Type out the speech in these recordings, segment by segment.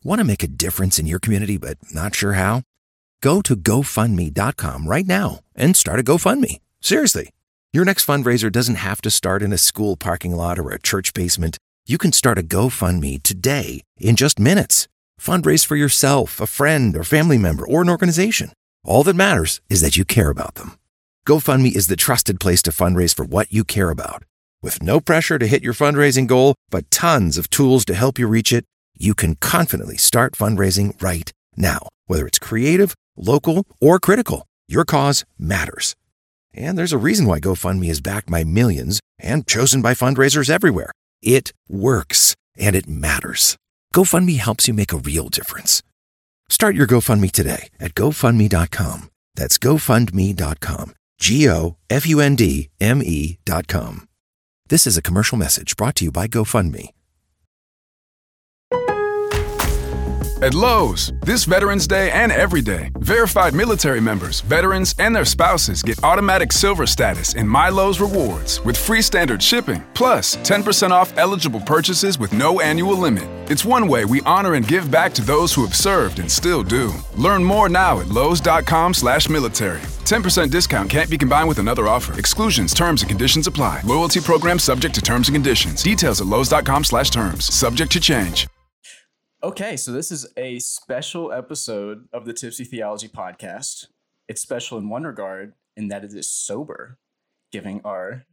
Want to make a difference in your community but not sure how? Go to GoFundMe.com right now and start a GoFundMe. Seriously. Your next fundraiser doesn't have to start in a school parking lot or a church basement. You can start a GoFundMe today in just minutes. Fundraise for yourself, a friend or family member, or an organization. All that matters is that you care about them. GoFundMe is the trusted place to fundraise for what you care about. With no pressure to hit your fundraising goal, but tons of tools to help you reach it, you can confidently start fundraising right now. Whether it's creative, local, or critical, your cause matters. And there's a reason why GoFundMe is backed by millions and chosen by fundraisers everywhere. It works, and it matters. GoFundMe helps you make a real difference. Start your GoFundMe today at GoFundMe.com. That's GoFundMe.com. GoFundMe.com. This is a commercial message brought to you by GoFundMe. At Lowe's, this Veterans Day and every day, verified military members, veterans, and their spouses get automatic silver status in My Lowe's Rewards with free standard shipping, plus 10% off eligible purchases with no annual limit. It's one way we honor and give back to those who have served and still do. Learn more now at lowes.com/military. 10% discount can't be combined with another offer. Exclusions, terms, and conditions apply. Loyalty program subject to terms and conditions. Details at lowes.com/terms. Subject to change. Okay, so this is a special episode of the Tipsy Theology Podcast. It's special in one regard, in that it is sober, giving our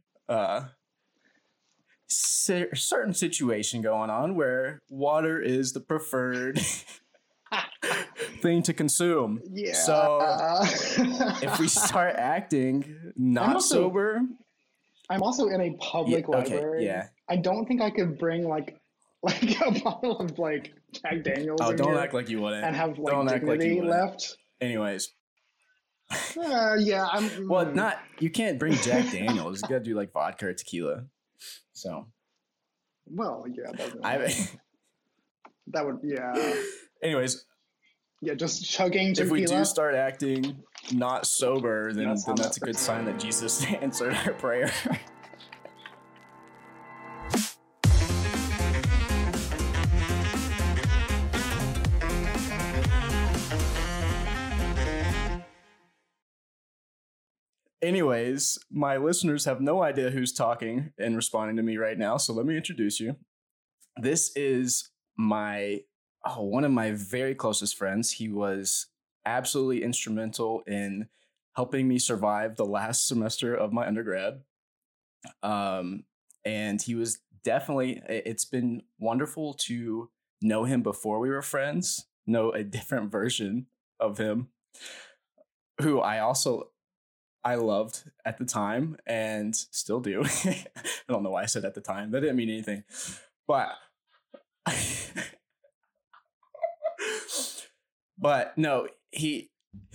certain situation going on where water is the preferred thing to consume. Yeah. So if we start acting not sober... I'm also in a public library. Yeah. I don't think I could bring like a bottle of like Jack Daniels. Oh, in don't here act like you wouldn't. and have like don't dignity act like left. Anyways. Yeah, Well, not you can't bring Jack Daniels. You gotta do like vodka or tequila. So. Well, yeah, that would yeah. Anyways. Yeah, just chugging tequila. If we do start acting not sober, then that's a good sign that Jesus answered our prayer. Anyways, my listeners have no idea who's talking and responding to me right now, so let me introduce you. This is one of my very closest friends. He was absolutely instrumental in helping me survive the last semester of my undergrad. And he was definitely, it's been wonderful to know him before we were friends, know a different version of him, who I loved at the time and still do. I don't know why I said at the time. That didn't mean anything. But no, he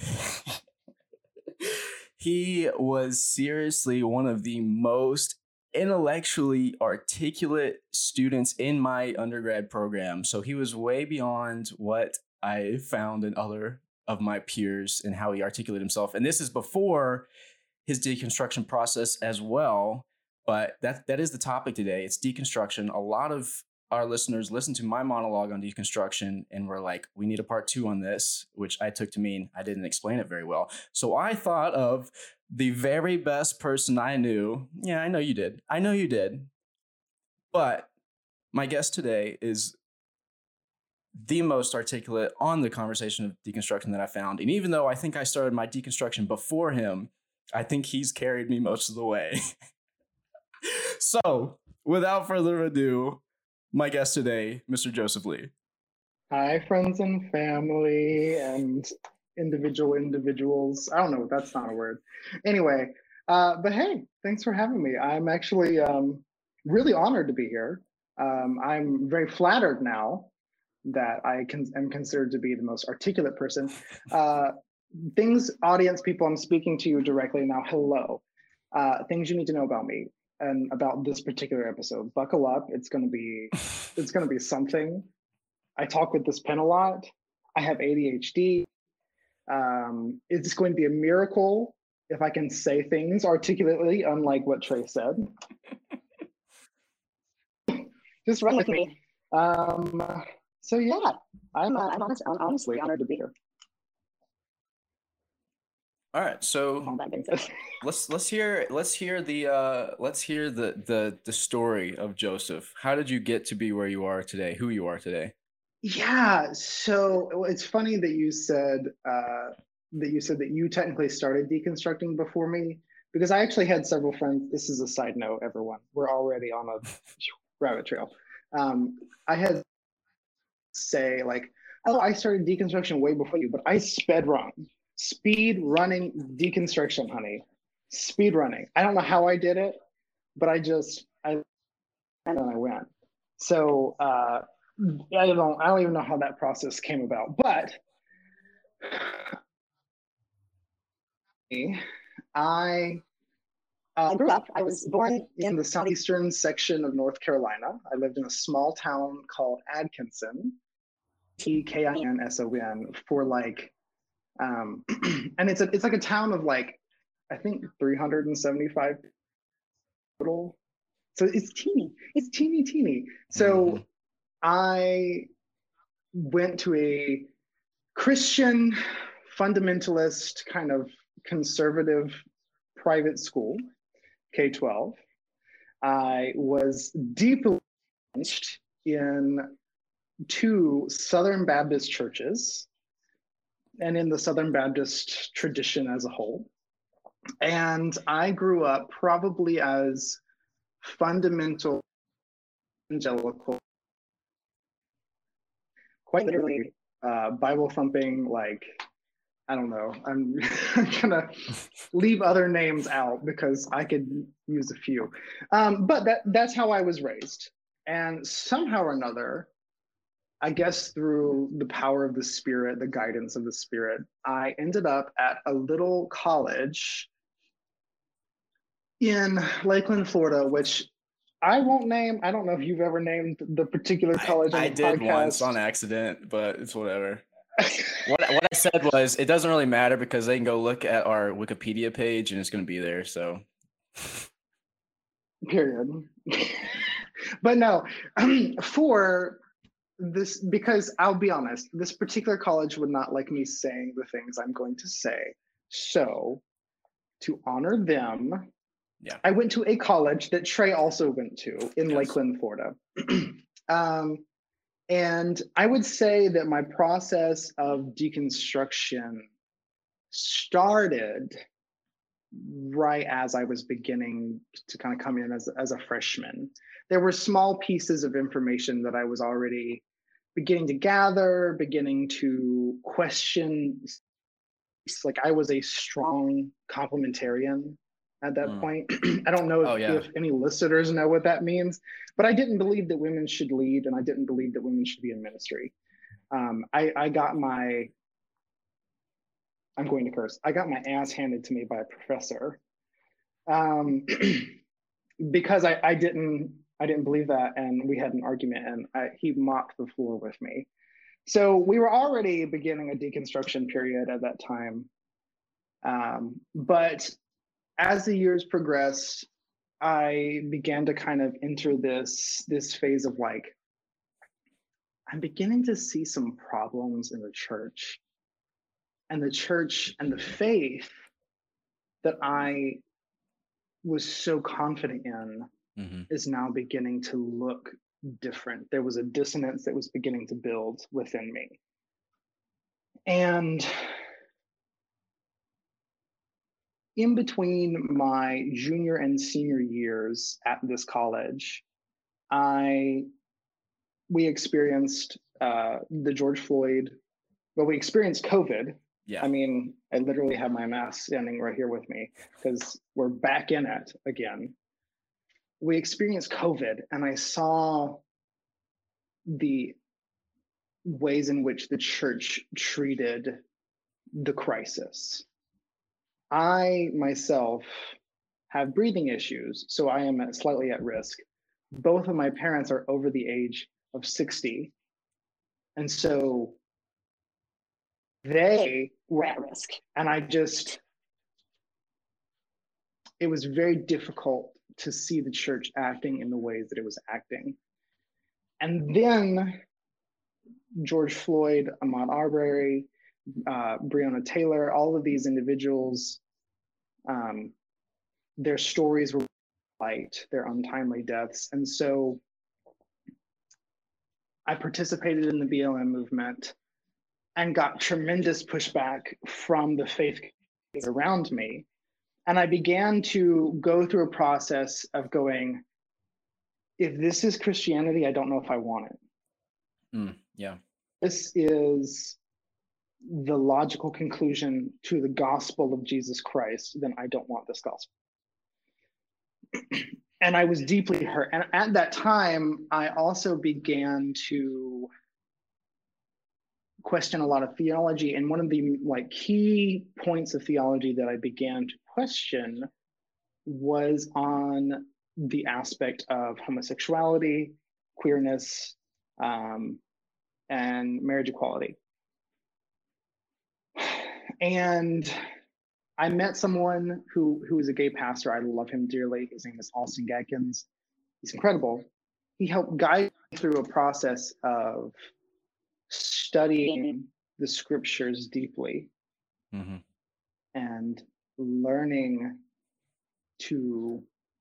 was seriously one of the most intellectually articulate students in my undergrad program. So he was way beyond what I found in other of my peers and how he articulated himself. And this is before his deconstruction process as well. But that is the topic today. It's deconstruction. A lot of our listeners listened to my monologue on deconstruction and were like, we need a part 2 on this, which I took to mean I didn't explain it very well. So I thought of the very best person I knew. Yeah, I know you did. But my guest today is the most articulate on the conversation of deconstruction that I found. And even though I think I started my deconstruction before him, I think he's carried me most of the way. So, without further ado, my guest today, Mr. Joseph Lee. Hi, friends and family and individuals. I don't know, that's not a word. Anyway, but hey, thanks for having me. I'm actually really honored to be here. I'm very flattered now that am considered to be the most articulate person. Audience people, I'm speaking to you directly now. Hello. Things you need to know about me and about this particular episode. Buckle up. It's gonna be something. I talk with this pen a lot. I have ADHD. It's going to be a miracle if I can say things articulately, unlike what Trey said. Just run with me. So yeah, I'm honestly honored to be here. All right, so All that being said. let's hear the story of Joseph. How did you get to be where you are today? Who you are today? Yeah, so it's funny that you said that you technically started deconstructing before me, because I actually had several friends. This is a side note, everyone. We're already on a rabbit trail. I had say like, oh, I started deconstruction way before you, but I speed running deconstruction, honey. Speed running. I don't know how I did it, but I went. So I don't even know how that process came about. But I grew up. I was born in the southeastern section of North Carolina. I lived in a small town called Atkinson, Tkinson, for like, and it's like a town of like, I think 375 total. So it's teeny. It's teeny. So I went to a Christian fundamentalist kind of conservative private school, K-12. I was deeply entrenched in 2 Southern Baptist churches and in the Southern Baptist tradition as a whole. And I grew up probably as fundamental evangelical, quite literally Bible thumping, like, I don't know. I'm gonna leave other names out because I could use a few. But that's how I was raised. And somehow or another, I guess through the power of the Spirit, the guidance of the Spirit, I ended up at a little college in Lakeland, Florida, which I won't name. I don't know if you've ever named the particular college on the podcast. I did once on accident, but it's whatever. What I said was, it doesn't really matter because they can go look at our Wikipedia page and it's going to be there. So, period. But no, for this, because I'll be honest, this particular college would not like me saying the things I'm going to say. So, to honor them, yeah, I went to a college that Trey also went to in Lakeland, Florida. And I would say that my process of deconstruction started right as I was beginning to kind of come in as a freshman. There were small pieces of information that I was already beginning to gather, beginning to question. Like, I was a strong complementarian at that point. I don't know if any listeners know what that means, but I didn't believe that women should lead, and I didn't believe that women should be in ministry. I got my, I'm going to curse, I got my ass handed to me by a professor because I didn't believe that, and we had an argument, and he mopped the floor with me. So we were already beginning a deconstruction period at that time. But as the years progressed, I began to kind of enter this phase of like, I'm beginning to see some problems in the church. And the church and the faith that I was so confident in is now beginning to look different. There was a dissonance that was beginning to build within me. And in between my junior and senior years at this college, we experienced the George Floyd, well, we experienced COVID. Yeah. I mean, I literally have my mask standing right here with me because we're back in it again. We experienced COVID, and I saw the ways in which the church treated the crisis. I myself have breathing issues, so I am slightly at risk. Both of my parents are over the age of 60. And so they were at risk. And it was very difficult to see the church acting in the ways that it was acting. And then George Floyd, Ahmaud Arbery, Breonna Taylor, all of these individuals, their stories were light, their untimely deaths. And so I participated in the BLM movement and got tremendous pushback from the faith around me. And I began to go through a process of going, if this is Christianity, I don't know if I want it. Yeah. This is the logical conclusion to the gospel of Jesus Christ, then I don't want this gospel. And I was deeply hurt. And at that time, I also began to question a lot of theology. And one of the key points of theology that I began to question was on the aspect of homosexuality, queerness, and marriage equality. And I met someone who is a gay pastor. I love him dearly. His name is Austin Gatkins. He's incredible. He helped guide me through a process of studying the scriptures deeply and learning to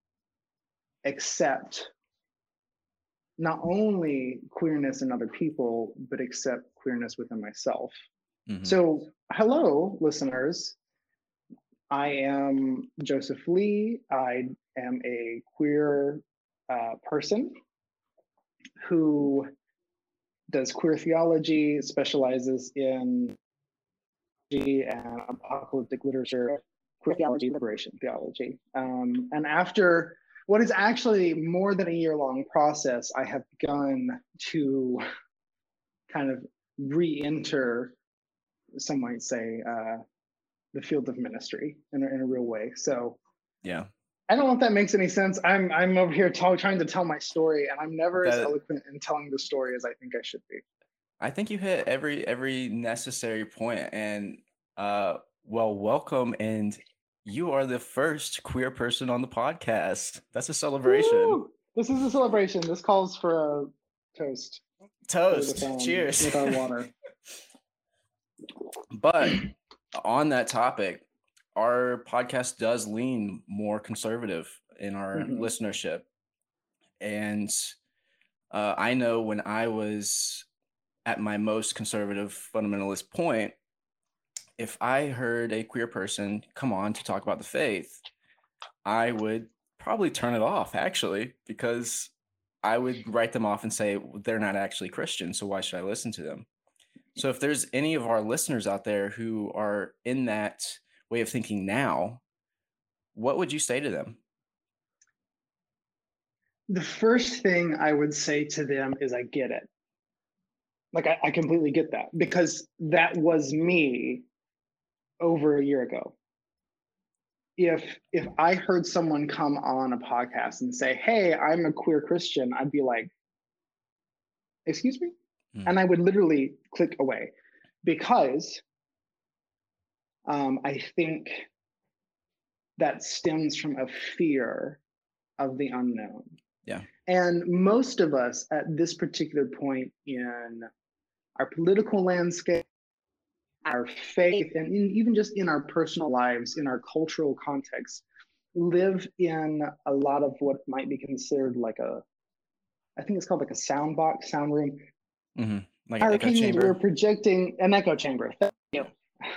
accept not only queerness in other people, but accept queerness within myself. So, hello, listeners. I am Joseph Lee. I am a queer person who does queer theology, specializes in and apocalyptic literature, queer theology, liberation theology. And after what is actually more than a year-long process, I have begun to kind of re-enter, some might say, the field of ministry in a real way. So yeah, I don't know if that makes any sense. I'm over here trying to tell my story, and I'm never as eloquent in telling the story as I think I should be. I think you hit every necessary point, and well, welcome, and you are the first queer person on the podcast. That's a celebration. Woo! This is a celebration. This calls for a toast. Toast. Cheers. With our water. But on that topic, our podcast does lean more conservative in our listenership. And I know when I was at my most conservative fundamentalist point, if I heard a queer person come on to talk about the faith, I would probably turn it off, actually, because I would write them off and say, they're not actually Christian, so why should I listen to them? So if there's any of our listeners out there who are in that way of thinking now, what would you say to them? The first thing I would say to them is I get it. Like, I completely get that, because that was me over a year ago. If I heard someone come on a podcast and say, hey, I'm a queer Christian, I'd be like, excuse me? And I would literally click away, because I think that stems from a fear of the unknown. Yeah. And most of us at this particular point in our political landscape, our faith, and even just in our personal lives, in our cultural context, live in a lot of what might be considered like I think it's called like a sound box, sound room. Like our an echo chamber. We're projecting an echo chamber. Thank you.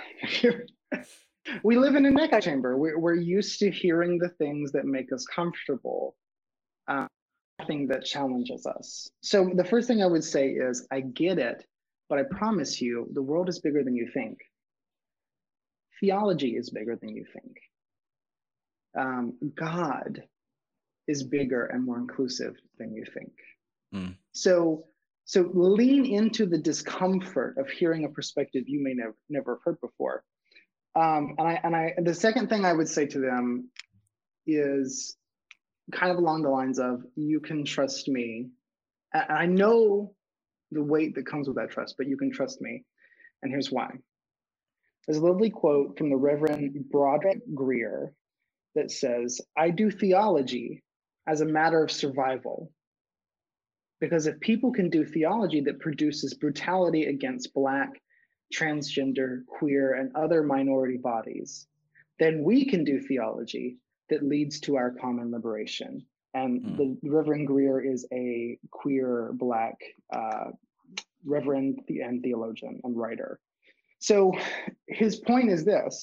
We live in an echo chamber. We're used to hearing the things that make us comfortable, nothing that challenges us. So the first thing I would say is, I get it, but I promise you, the world is bigger than you think. Theology is bigger than you think. God is bigger and more inclusive than you think. So lean into the discomfort of hearing a perspective you may never have heard before. The second thing I would say to them is kind of along the lines of, you can trust me. And I know the weight that comes with that trust, but you can trust me. And here's why. There's a lovely quote from the Reverend Broderick Greer that says, I do theology as a matter of survival, Because if people can do theology that produces brutality against Black, transgender, queer, and other minority bodies, then we can do theology that leads to our common liberation. And the Reverend Greer is a queer Black reverend and theologian and writer. So his point is this: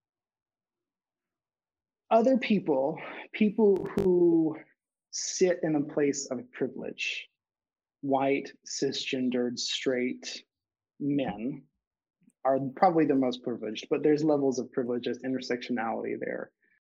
other people who sit in a place of privilege, white, cisgendered, straight men, are probably the most privileged, but there's levels of privilege, there's intersectionality there.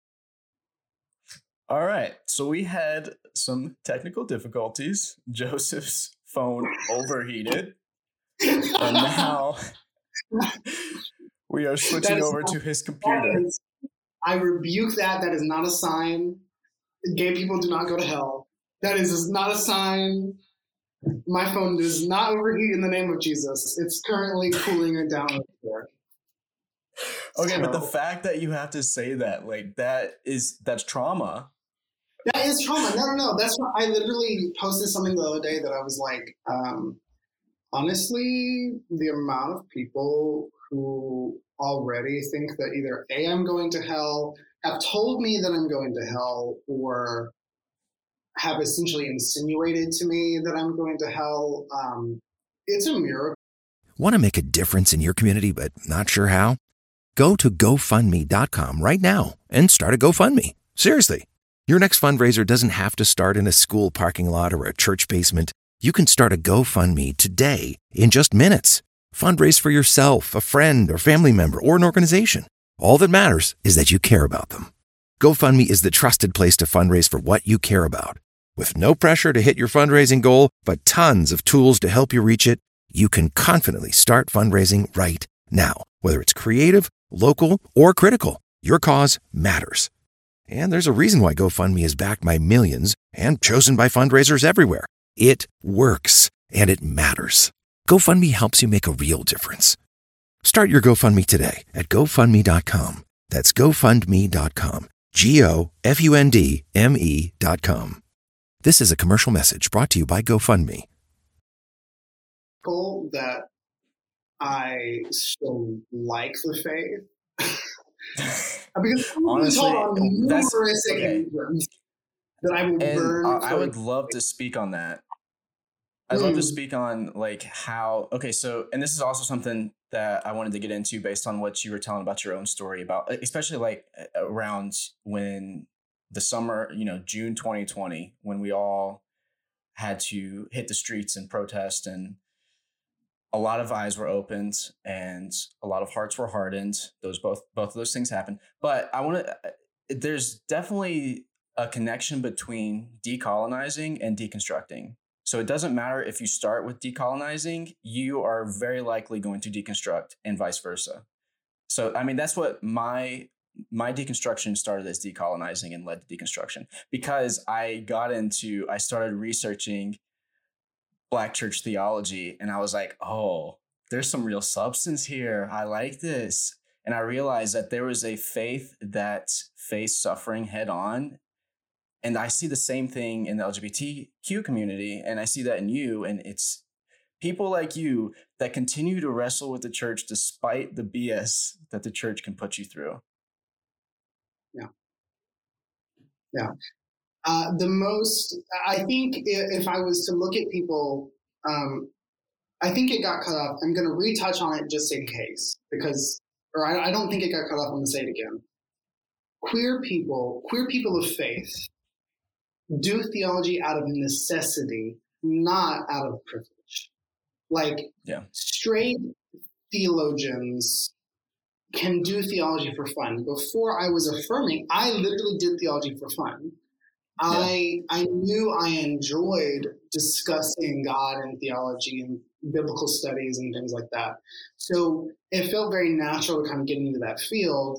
All right, so we had some technical difficulties. Joseph's phone overheated, and now we are switching over to his computer. I rebuke that. That is not a sign. Gay people do not go to hell. That is not a sign. My phone does not overheat in the name of Jesus. It's currently cooling it down over there. Okay, but the fact that you have to say that, like, that's trauma. That is trauma. No. That's what I literally posted something the other day that I was like, honestly, the amount of people who already think that either A, I'm going to hell, have told me that I'm going to hell, or have essentially insinuated to me that I'm going to hell, it's a miracle. Want to make a difference in your community but not sure how? Go to GoFundMe.com right now and start a GoFundMe. Seriously. Your next fundraiser doesn't have to start in a school parking lot or a church basement. You can start a GoFundMe today in just minutes. Fundraise for yourself, a friend or family member, or an organization. All that matters is that you care about them. GoFundMe is the trusted place to fundraise for what you care about. With no pressure to hit your fundraising goal, but tons of tools to help you reach it, you can confidently start fundraising right now. Whether it's creative, local, or critical, your cause matters. And there's a reason why GoFundMe is backed by millions and chosen by fundraisers everywhere. It works, and it matters. GoFundMe helps you make a real difference. Start your GoFundMe today at GoFundMe.com. That's GoFundMe.com. GoFundMe.com. This is a commercial message brought to you by GoFundMe. That I still like the faith. Because honestly, numerous occasions that I will burn. I would love to speak on that. I'd love to speak on like how. Okay, so and this is also something that I wanted to get into based on what you were telling about your own story about, especially like around when the summer, June 2020, when we all had to hit the streets and protest, and a lot of eyes were opened and a lot of hearts were hardened. Both of those things happened. But there's definitely a connection between decolonizing and deconstructing. So it doesn't matter if you start with decolonizing, you are very likely going to deconstruct, and vice versa. So, I mean, that's what my deconstruction started as decolonizing and led to deconstruction, because I started researching Black church theology, and I was like, oh, there's some real substance here. I like this. And I realized that there was a faith that faced suffering head on. And I see the same thing in the LGBTQ community, and I see that in you. And it's people like you that continue to wrestle with the church despite the BS that the church can put you through. Yeah. I think if I was to look at people, I think it got cut off. I'm going to retouch on it just in case, I don't think it got cut off. I'm going to say it again. Queer people of faith do theology out of necessity, not out of privilege. Straight theologians can do theology for fun. Before I was affirming, I literally did theology for fun. Yeah. I knew I enjoyed discussing God and theology and biblical studies and things like that. So it felt very natural to kind of get into that field.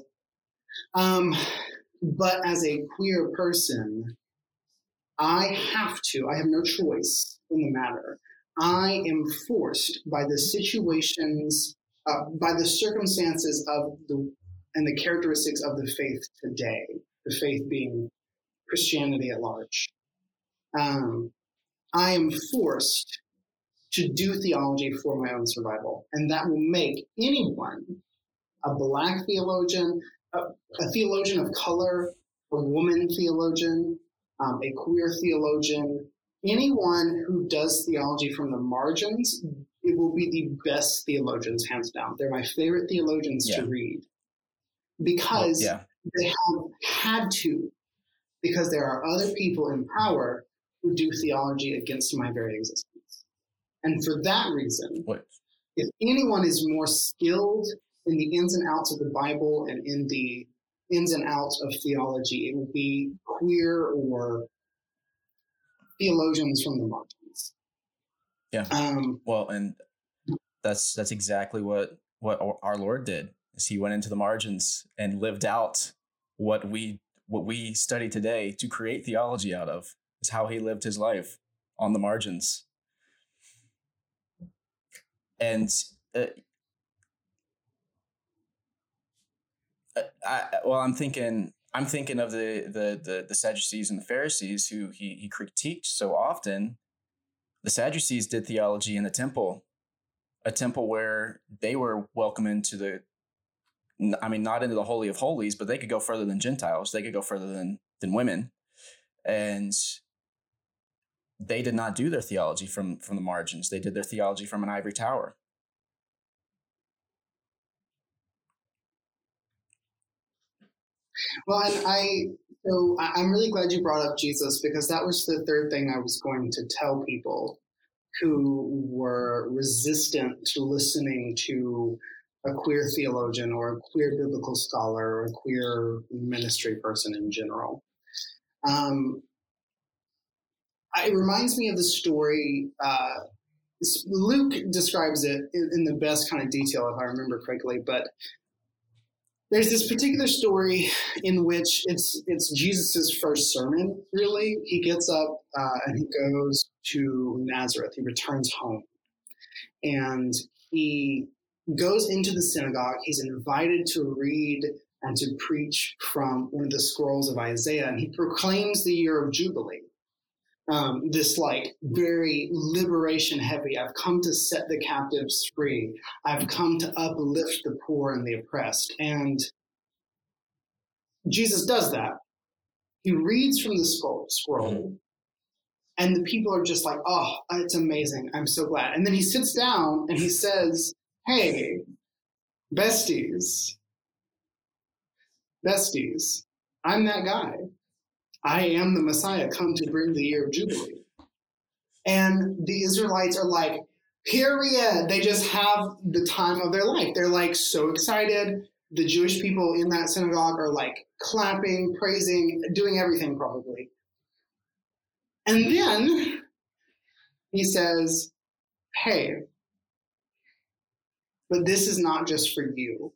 But as a queer person, I have no choice in the matter. I am forced by the situations, by the circumstances and the characteristics of the faith today, the faith being Christianity at large. I am forced to do theology for my own survival. And that will make anyone, a Black theologian, a theologian of color, a woman theologian, a queer theologian, anyone who does theology from the margins, it will be the best theologians, hands down. They're my favorite theologians to read because they have had to, because there are other people in power who do theology against my very existence. And for that reason, if anyone is more skilled in the ins and outs of the Bible and in the ins and outs of theology, it will be queer or theologians from the margins. Yeah. Well, and that's exactly what our Lord did. Is he went into the margins and lived out what we study today to create theology out of. Is how he lived his life on the margins. And I'm thinking of the Sadducees and the Pharisees who he critiqued so often. The Sadducees did theology in the temple, a temple where they were welcome into not into the Holy of Holies, but they could go further than Gentiles. They could go further than women. And they did not do their theology from the margins. They did their theology from an ivory tower. Well, and I'm really glad you brought up Jesus, because that was the third thing I was going to tell people who were resistant to listening to a queer theologian or a queer biblical scholar or a queer ministry person in general. It reminds me of the story, Luke describes it in the best kind of detail, if I remember correctly, but there's this particular story in which it's Jesus's first sermon, really. He gets up and he goes to Nazareth. He returns home. And he goes into the synagogue. He's invited to read and to preach from one of the scrolls of Isaiah. And he proclaims the year of Jubilee. This very liberation heavy. I've come to set the captives free. I've come to uplift the poor and the oppressed. And Jesus does that. He reads from the scroll, and the people are just like, oh, it's amazing. I'm so glad. And then he sits down and he says, hey, besties, I'm that guy. I am the Messiah come to bring the year of Jubilee. And the Israelites are like, period. They just have the time of their life. They're so excited. The Jewish people in that synagogue are clapping, praising, doing everything probably. And then he says, hey, but this is not just for you.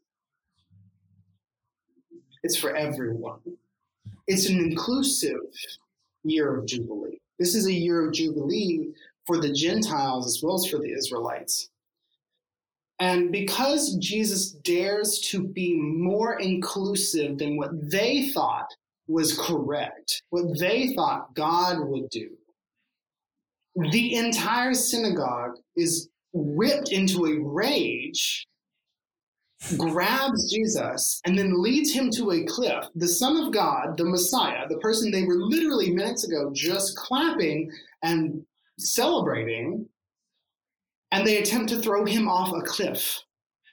It's for everyone. It's an inclusive year of Jubilee. This is a year of Jubilee for the Gentiles as well as for the Israelites. And because Jesus dares to be more inclusive than what they thought was correct, what they thought God would do, the entire synagogue is whipped into a rage, grabs Jesus, and then leads him to a cliff. The Son of God, the Messiah, the person they were literally minutes ago just clapping and celebrating, and they attempt to throw him off a cliff.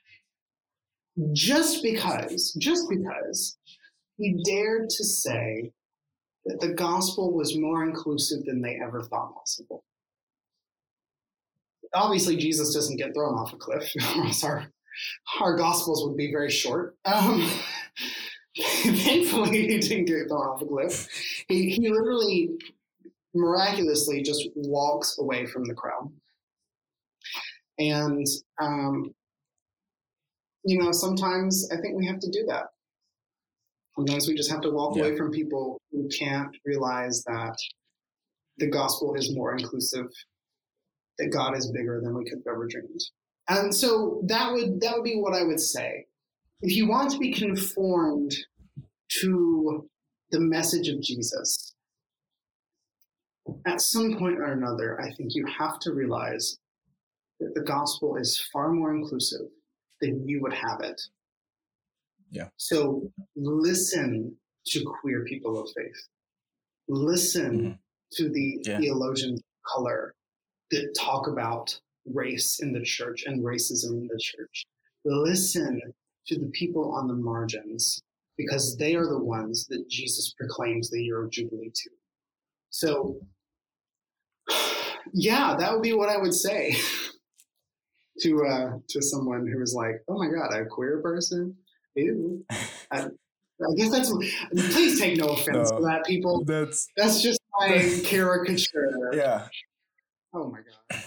Just because he dared to say that the gospel was more inclusive than they ever thought possible. Obviously, Jesus doesn't get thrown off a cliff, or else our gospels would be very short. Thankfully, he didn't get thrown off a cliff. He literally, miraculously, just walks away from the crowd. And, sometimes I think we have to do that. Sometimes we just have to walk away from people who can't realize that the gospel is more inclusive, that God is bigger than we could have ever dreamed. And so that would be what I would say. If you want to be conformed to the message of Jesus, at some point or another, I think you have to realize that the gospel is far more inclusive than you would have it. Yeah. So listen to queer people of faith. Listen to the theologians of color that talk about race in the church and racism in the church. Listen to the people on the margins, because they are the ones that Jesus proclaims the year of Jubilee to. So, yeah, that would be what I would say to someone who was like, "Oh my God, a queer person? Ew." I guess that's. Please take no offense to that, people. That's just my caricature. Yeah. Oh my God.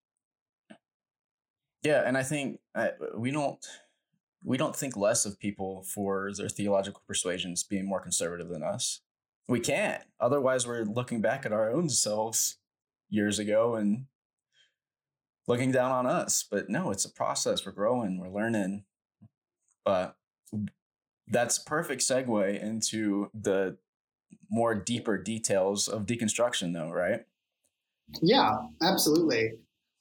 Yeah, and I think we don't think less of people for their theological persuasions being more conservative than us. We can't. Otherwise, we're looking back at our own selves years ago and looking down on us. But no, it's a process. We're growing. We're learning. But that's a perfect segue into the more deeper details of deconstruction, though, right? Yeah, absolutely.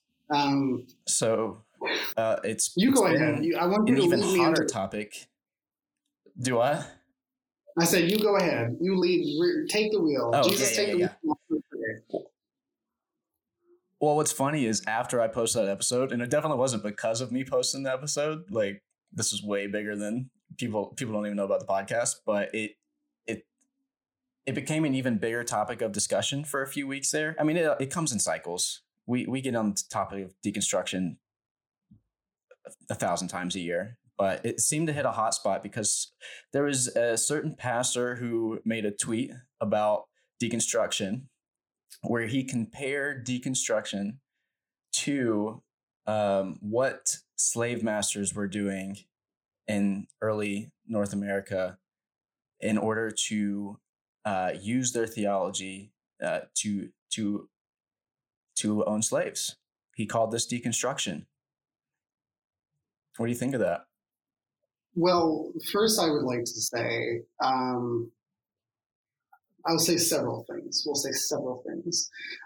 So it's you go ahead. I want you an to even lead hotter me topic. Do I? I said, you go ahead. You lead. Take the wheel. Oh, Jesus, take the wheel. Well, what's funny is after I posted that episode, and it definitely wasn't because of me posting the episode. Like, this is way bigger than people don't even know about the podcast, but it became an even bigger topic of discussion for a few weeks there. I mean, it comes in cycles. We get on the topic of deconstruction 1,000 times a year, but it seemed to hit a hot spot because there was a certain pastor who made a tweet about deconstruction where he compared deconstruction to what slave masters were doing in early North America in order to use their theology to own slaves. He called this deconstruction. What do you think of that? Well, first I would like to say, I'll say several things. We'll say several things.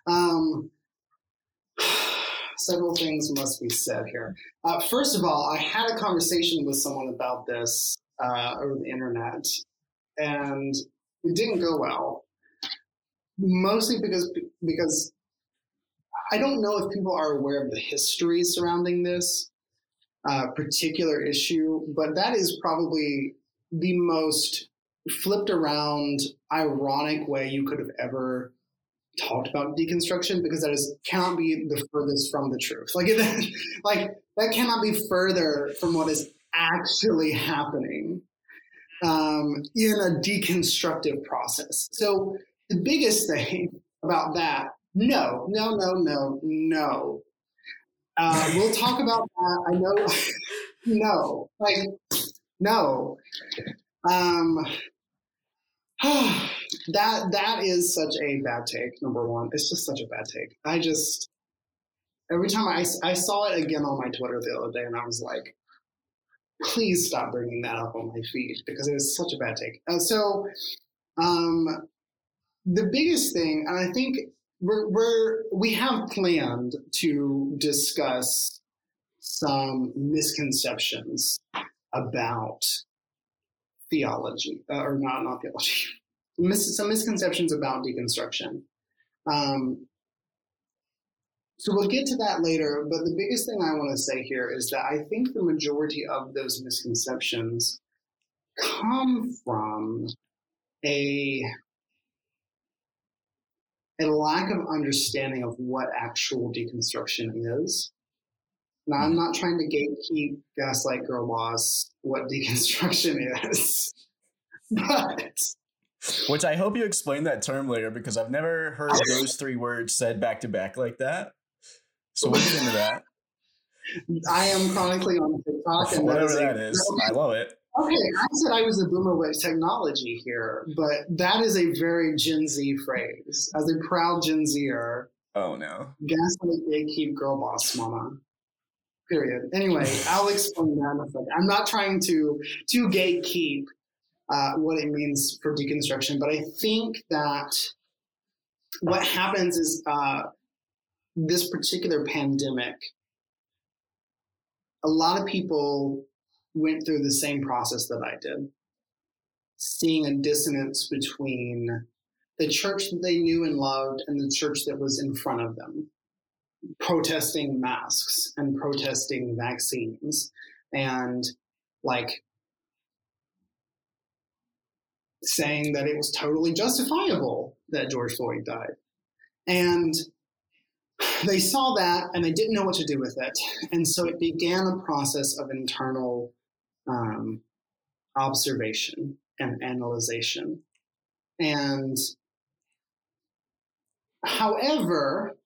Several things must be said here. First of all, I had a conversation with someone about this over the internet, and it didn't go well. Mostly because I don't know if people are aware of the history surrounding this particular issue, but that is probably the most flipped around, ironic way you could have ever talked about deconstruction, because cannot be the furthest from the truth. Like that cannot be further from what is actually happening in a deconstructive process. So the biggest thing about that, no. We'll talk about that. I know. No. That is such a bad take. Number one, it's just such a bad take. Every time I saw it again on my Twitter the other day, and I was like, please stop bringing that up on my feed, because it was such a bad take. The biggest thing, and I think we have planned to discuss some misconceptions about theology, or not theology, some misconceptions about deconstruction. So we'll get to that later, but the biggest thing I want to say here is that I think the majority of those misconceptions come from a lack of understanding of what actual deconstruction is. Now, I'm not trying to gatekeep, gaslight, girl boss what deconstruction is, but... Which I hope you explain that term later, because I've never heard those three words said back to back like that. So we'll get into that. I am chronically on TikTok. And whatever that is. I love it. Okay, I said I was a boomer with technology here, but that is a very Gen Z phrase. As a proud Gen Zer. Oh, no. Gaslight, gatekeep, girl boss, mama. Period. Anyway, I'll explain that in a second. I'm not trying to gatekeep what it means for deconstruction, but I think that what happens is this particular pandemic, a lot of people went through the same process that I did, seeing a dissonance between the church that they knew and loved and the church that was in front of them, protesting masks and protesting vaccines and like saying that it was totally justifiable that George Floyd died. And they saw that and they didn't know what to do with it. And so it began a process of internal observation and analyzation. And however,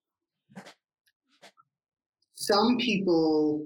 some people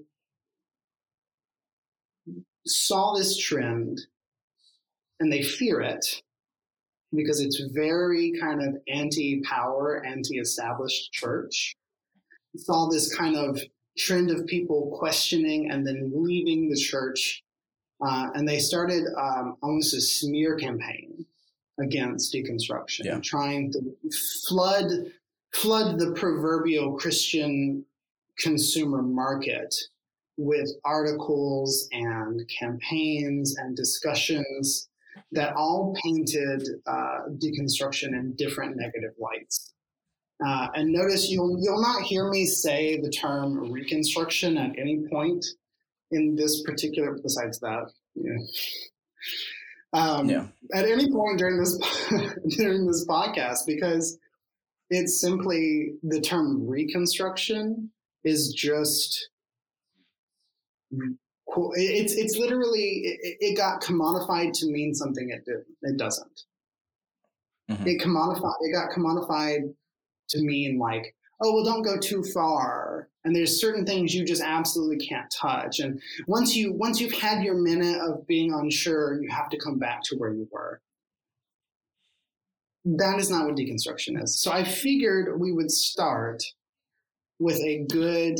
saw this trend and they fear it because it's very kind of anti-power, anti-established church. Saw this kind of trend of people questioning and then leaving the church. And they started almost a smear campaign against deconstruction, trying to flood the proverbial Christian consumer market with articles and campaigns and discussions that all painted deconstruction in different negative lights. And notice you'll not hear me say the term reconstruction at any point in this particular, besides that, at any point during this during this podcast, because it's simply the term reconstruction is just cool. It's literally it got commodified to mean something it doesn't. Mm-hmm. It got commodified to mean like, oh, well, don't go too far. And there's certain things you just absolutely can't touch. And once you've had your minute of being unsure, you have to come back to where you were. That is not what deconstruction is. So I figured we would start with a good,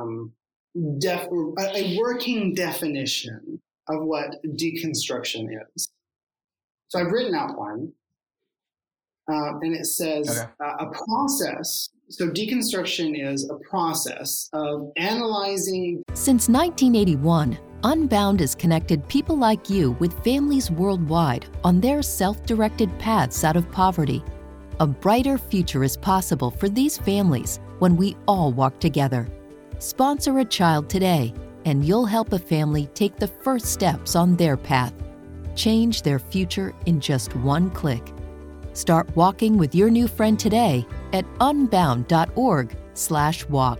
a working definition of what deconstruction is. So I've written out one. And it says a process. So deconstruction is a process of analyzing. Since 1981, Unbound has connected people like you with families worldwide on their self-directed paths out of poverty. A brighter future is possible for these families when we all walk together. Sponsor a child today, and you'll help a family take the first steps on their path. Change their future in just one click. Start walking with your new friend today at unbound.org/walk.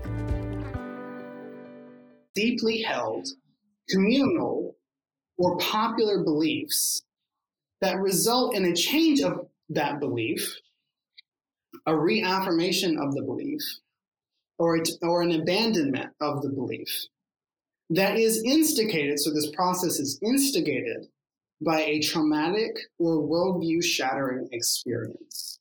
Deeply held, communal, or popular beliefs that result in a change of that belief, a reaffirmation of the belief, or an abandonment of the belief that is instigated. So this process is instigated by a traumatic or worldview shattering experience.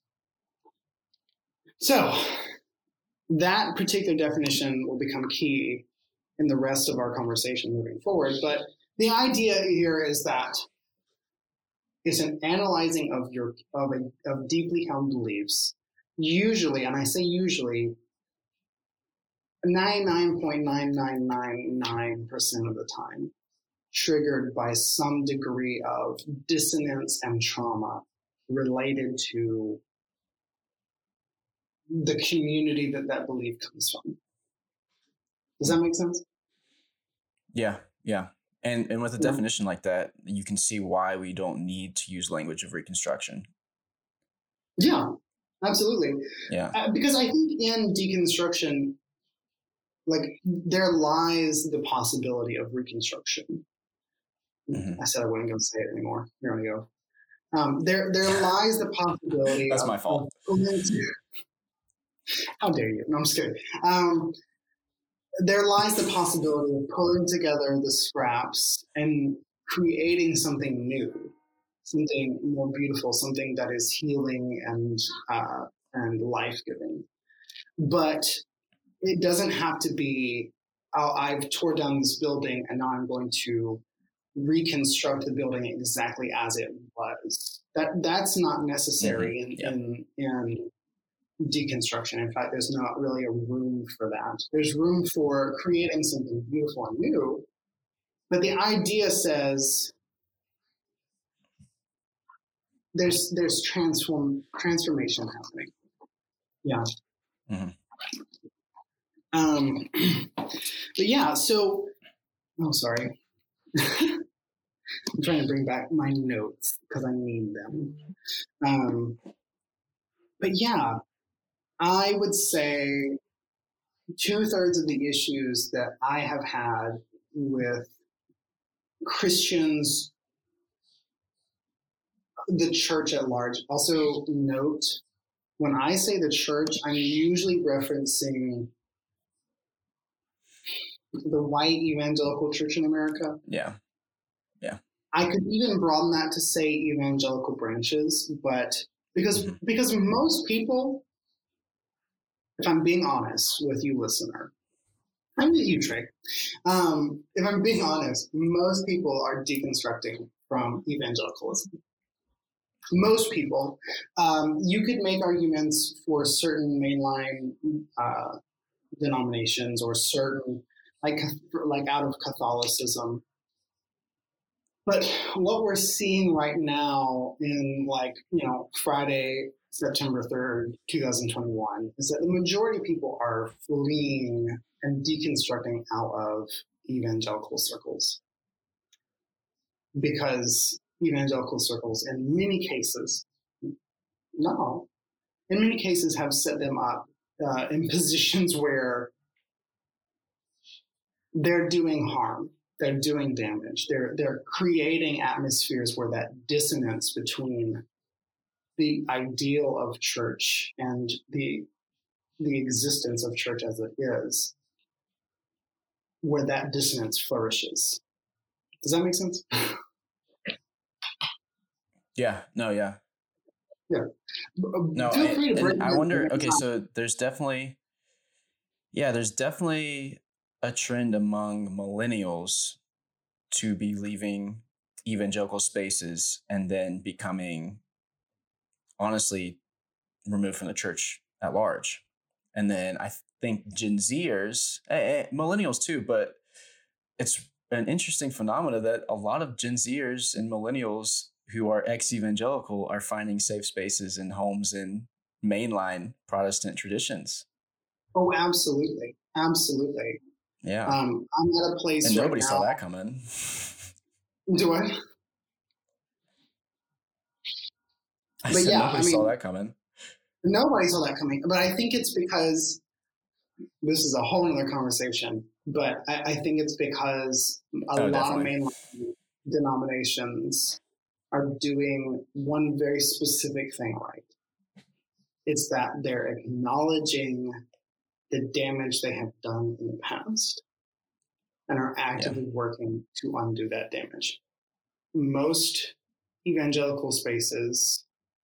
So that particular definition will become key in the rest of our conversation moving forward. But the idea here is that it's an analyzing of deeply held beliefs, usually, and I say usually, 99.9999% of the time, triggered by some degree of dissonance and trauma related to the community that belief comes from. Does that make sense? Yeah. And with a definition like that, you can see why we don't need to use language of reconstruction. Yeah, absolutely. Yeah. Because I think in deconstruction, like there lies the possibility of reconstruction. Mm-hmm. I said I wasn't going to say it anymore. Here we go. There lies the possibility. That's my fault. How dare you? No, I'm just kidding. There lies the possibility of pulling together the scraps and creating something new, something more beautiful, something that is healing and life-giving. But it doesn't have to be, I've tore down this building and now I'm going to reconstruct the building exactly as it was. That's not necessary in deconstruction. In fact, there's not really a room for that. There's room for creating something beautiful and new, but the idea says there's transformation happening. Yeah. Mm-hmm. But yeah, so sorry. I'm trying to bring back my notes because I need them. But yeah, I would say 2/3 of the issues that I have had with Christians, the church at large. Also note, when I say the church, I'm usually referencing the white evangelical church in America. Yeah. I could even broaden that to say evangelical branches, but because most people, if I'm being honest with you, listener, I'm with you, Trey. If I'm being honest, most people are deconstructing from evangelicalism. Most people. You could make arguments for certain mainline denominations or certain, like out of Catholicism. But what we're seeing right now in Friday, September 3rd, 2021, is that the majority of people are fleeing and deconstructing out of evangelical circles. Because evangelical circles, in many cases, have set them up in positions where they're doing harm. They're doing damage. They're creating atmospheres where that dissonance between the ideal of church and the existence of church as it is, where that dissonance flourishes. Does that make sense? Yeah. No. Yeah. Yeah. No. Feel free to break. I wonder. Okay, so there's definitely a trend among millennials to be leaving evangelical spaces and then becoming, honestly, removed from the church at large. And then I think Gen Zers, millennials too, but it's an interesting phenomena that a lot of Gen Zers and millennials who are ex-evangelical are finding safe spaces and homes in mainline Protestant traditions. Oh, absolutely. Absolutely. Yeah. I'm at a place and right nobody now. saw that coming. Do I? But yeah, nobody saw that coming. Nobody saw that coming. But I think it's because this is a whole other conversation, but I think it's because a lot of mainline denominations are doing one very specific thing right. It's that they're acknowledging the damage they have done in the past and are actively working to undo that damage. Most evangelical spaces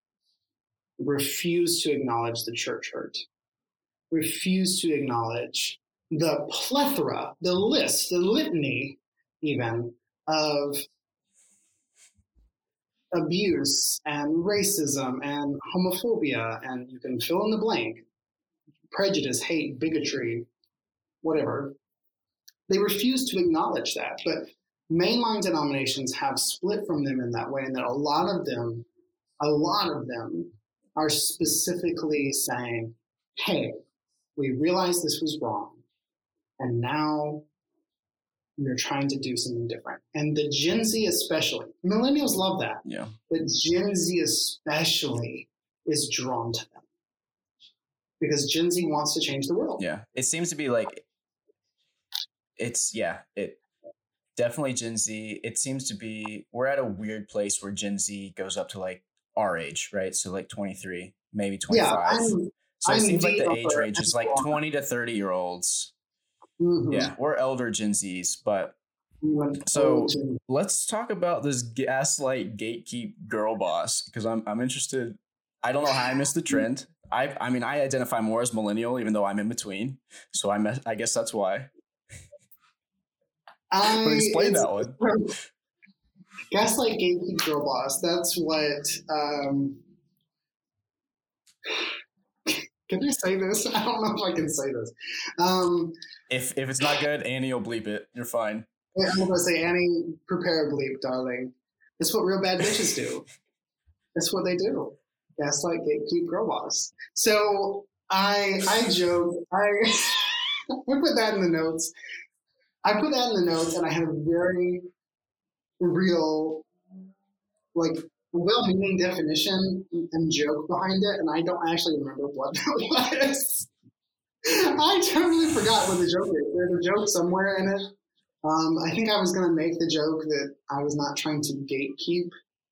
refuse to acknowledge the church hurt, refuse to acknowledge the plethora, the list, the litany even of abuse and racism and homophobia, and you can fill in the blank, prejudice, hate, bigotry, whatever. They refuse to acknowledge that. But mainline denominations have split from them in that way, and that a lot of them are specifically saying, hey, we realize this was wrong, and now we're trying to do something different. And the Gen Z especially, millennials love that, but Gen Z especially is drawn to them because Gen Z wants to change the world. Yeah, it seems to be like, it definitely Gen Z. It seems to be, we're at a weird place where Gen Z goes up to like our age, right? So like 23, maybe 25. So it seems like the age range is like 20 to 30 year olds. Mm-hmm. Yeah, we're elder Gen Zs, but so let's talk about this gaslight gatekeep girl boss, because I'm interested. I don't know how I missed the trend. I mean, I identify more as millennial, even though I'm in between. So I guess that's why. But explain that one. Gaslight gatekeep girl boss. That's what Can I say this? I don't know if I can say this. If it's not good, Annie will bleep it. You're fine. I'm going to say, Annie, prepare a bleep, darling. That's what real bad bitches do. That's what they do. Gaslight, gatekeep, girl boss. So I joke. I put that in the notes. I put that in the notes, and I had a very real, like, well-meaning definition and joke behind it, and I don't actually remember what that was. I totally forgot what the joke is. There's a joke somewhere in it. I think I was going to make the joke that I was not trying to gatekeep.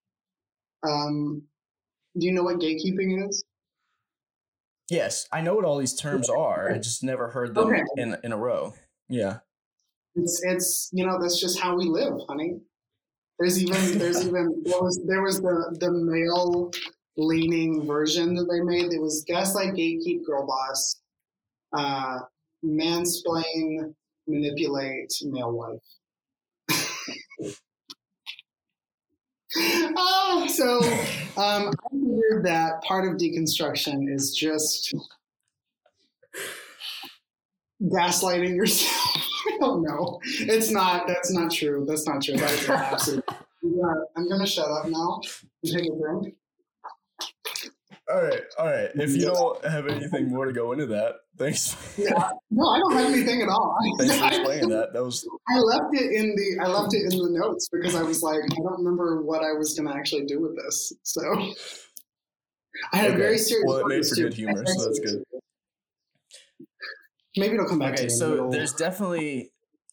Do you know what gatekeeping is? Yes, I know what all these terms are. I just never heard them in a row. Yeah. It's that's just how we live, honey. There was the male leaning version that they made. It was gaslight, gatekeep, girl boss, mansplain, manipulate, male wife. I figured that part of deconstruction is just gaslighting yourself. I don't know. It's not. That's not true. That's not true. That is absolute. I'm gonna shut up now and take a drink. All right. If you don't have anything more to go into that, thanks. Yeah. No, I don't have anything at all. Thanks for explaining that. That was. I left it in the notes because I was like, I don't remember what I was gonna actually do with this. So I had a very serious. Well, it made for good humor, so that's good. Maybe it'll come back to me. So there's definitely.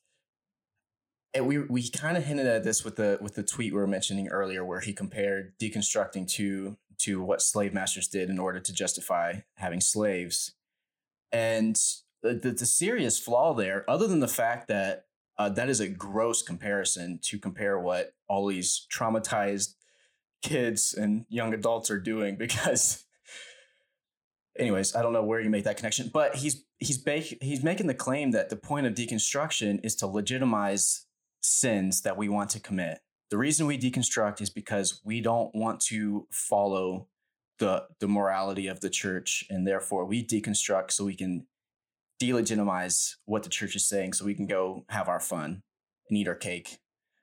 We kind of hinted at this with the tweet we were mentioning earlier, where he compared deconstructing to what slave masters did in order to justify having slaves. And the serious flaw there, other than the fact that that is a gross comparison to compare what all these traumatized kids and young adults are doing, because anyways, I don't know where you make that connection, but he's making the claim that the point of deconstruction is to legitimize sins that we want to commit. The reason we deconstruct is because we don't want to follow the morality of the church, and therefore we deconstruct so we can delegitimize what the church is saying, so we can go have our fun and eat our cake.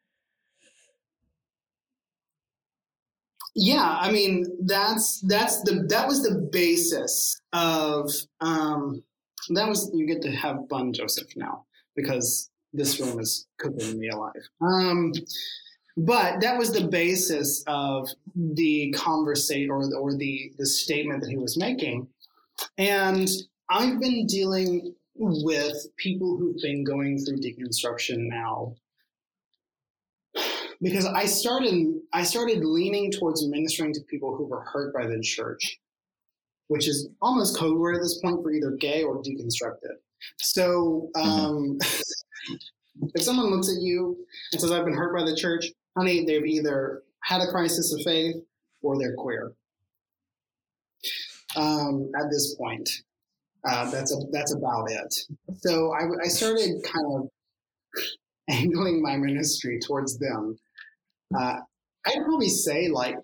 Yeah, I mean that was the basis of that was. You get to have fun, Joseph, now, because this room is cooking me alive. But that was the basis of the conversation or the statement that he was making. And I've been dealing with people who've been going through deconstruction now because I started leaning towards ministering to people who were hurt by the church, which is almost code word at this point for either gay or deconstructed. So if someone looks at you and says, I've been hurt by the church, honey, they've either had a crisis of faith or they're queer. At this point, that's about it. So I started kind of angling my ministry towards them. I'd probably say at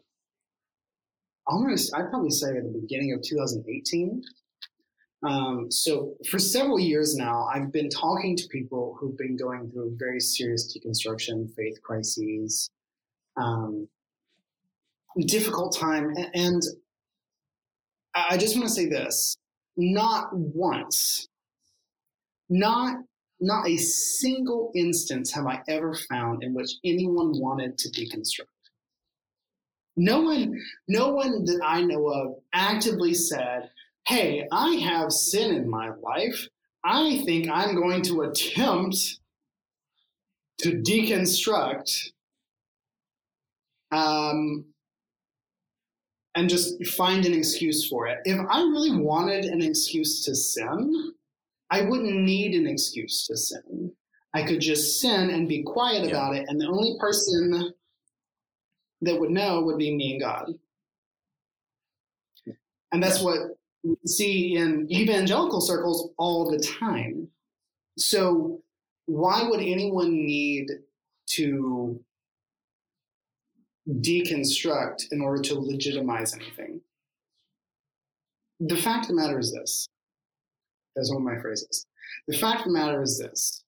the beginning of 2018. So for several years now, I've been talking to people who've been going through very serious deconstruction, faith crises, difficult time. And I just want to say this, not once, not a single instance have I ever found in which anyone wanted to deconstruct. No one that I know of actively said, hey, I have sin in my life. I think I'm going to attempt to deconstruct and just find an excuse for it. If I really wanted an excuse to sin, I wouldn't need an excuse to sin. I could just sin and be quiet about it, and the only person that would know would be me and God. And that's what we see in evangelical circles all the time. So why would anyone need to deconstruct in order to legitimize anything? the fact of the matter is this. That's one of my phrases. The fact of the matter is this.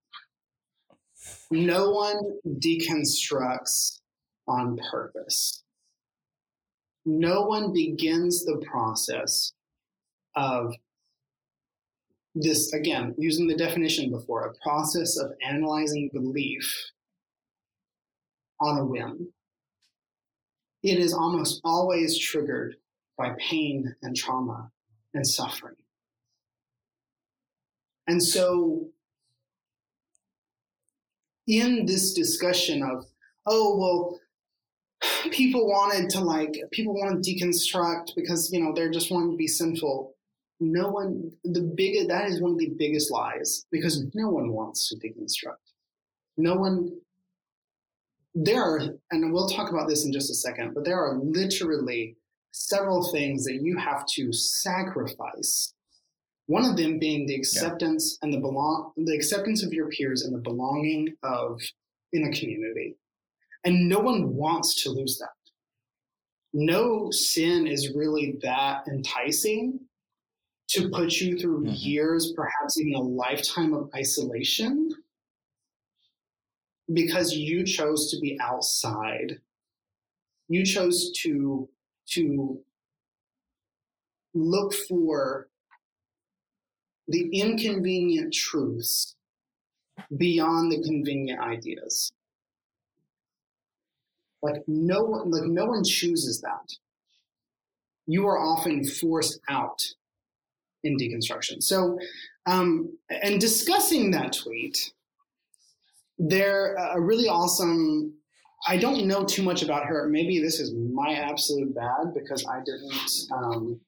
No one deconstructs on purpose. No one begins the process of this, again, using the definition before, a process of analyzing belief on a whim. It is almost always triggered by pain and trauma and suffering. And so in this discussion of, oh, well, people wanted to deconstruct because, they're just wanting to be sinful. That is one of the biggest lies, because no one wants to deconstruct. And we'll talk about this in just a second, but there are literally several things that you have to sacrifice. One of them being the acceptance and the acceptance of your peers and the belonging in a community. And no one wants to lose that. No sin is really that enticing to put you through years, perhaps even a lifetime of isolation, because you chose to be outside. You chose to look for the inconvenient truths beyond the convenient ideas. No one chooses that. You are often forced out in deconstruction. So, and discussing that tweet, they're a really awesome, I don't know too much about her. Maybe this is my absolute bad because I didn't,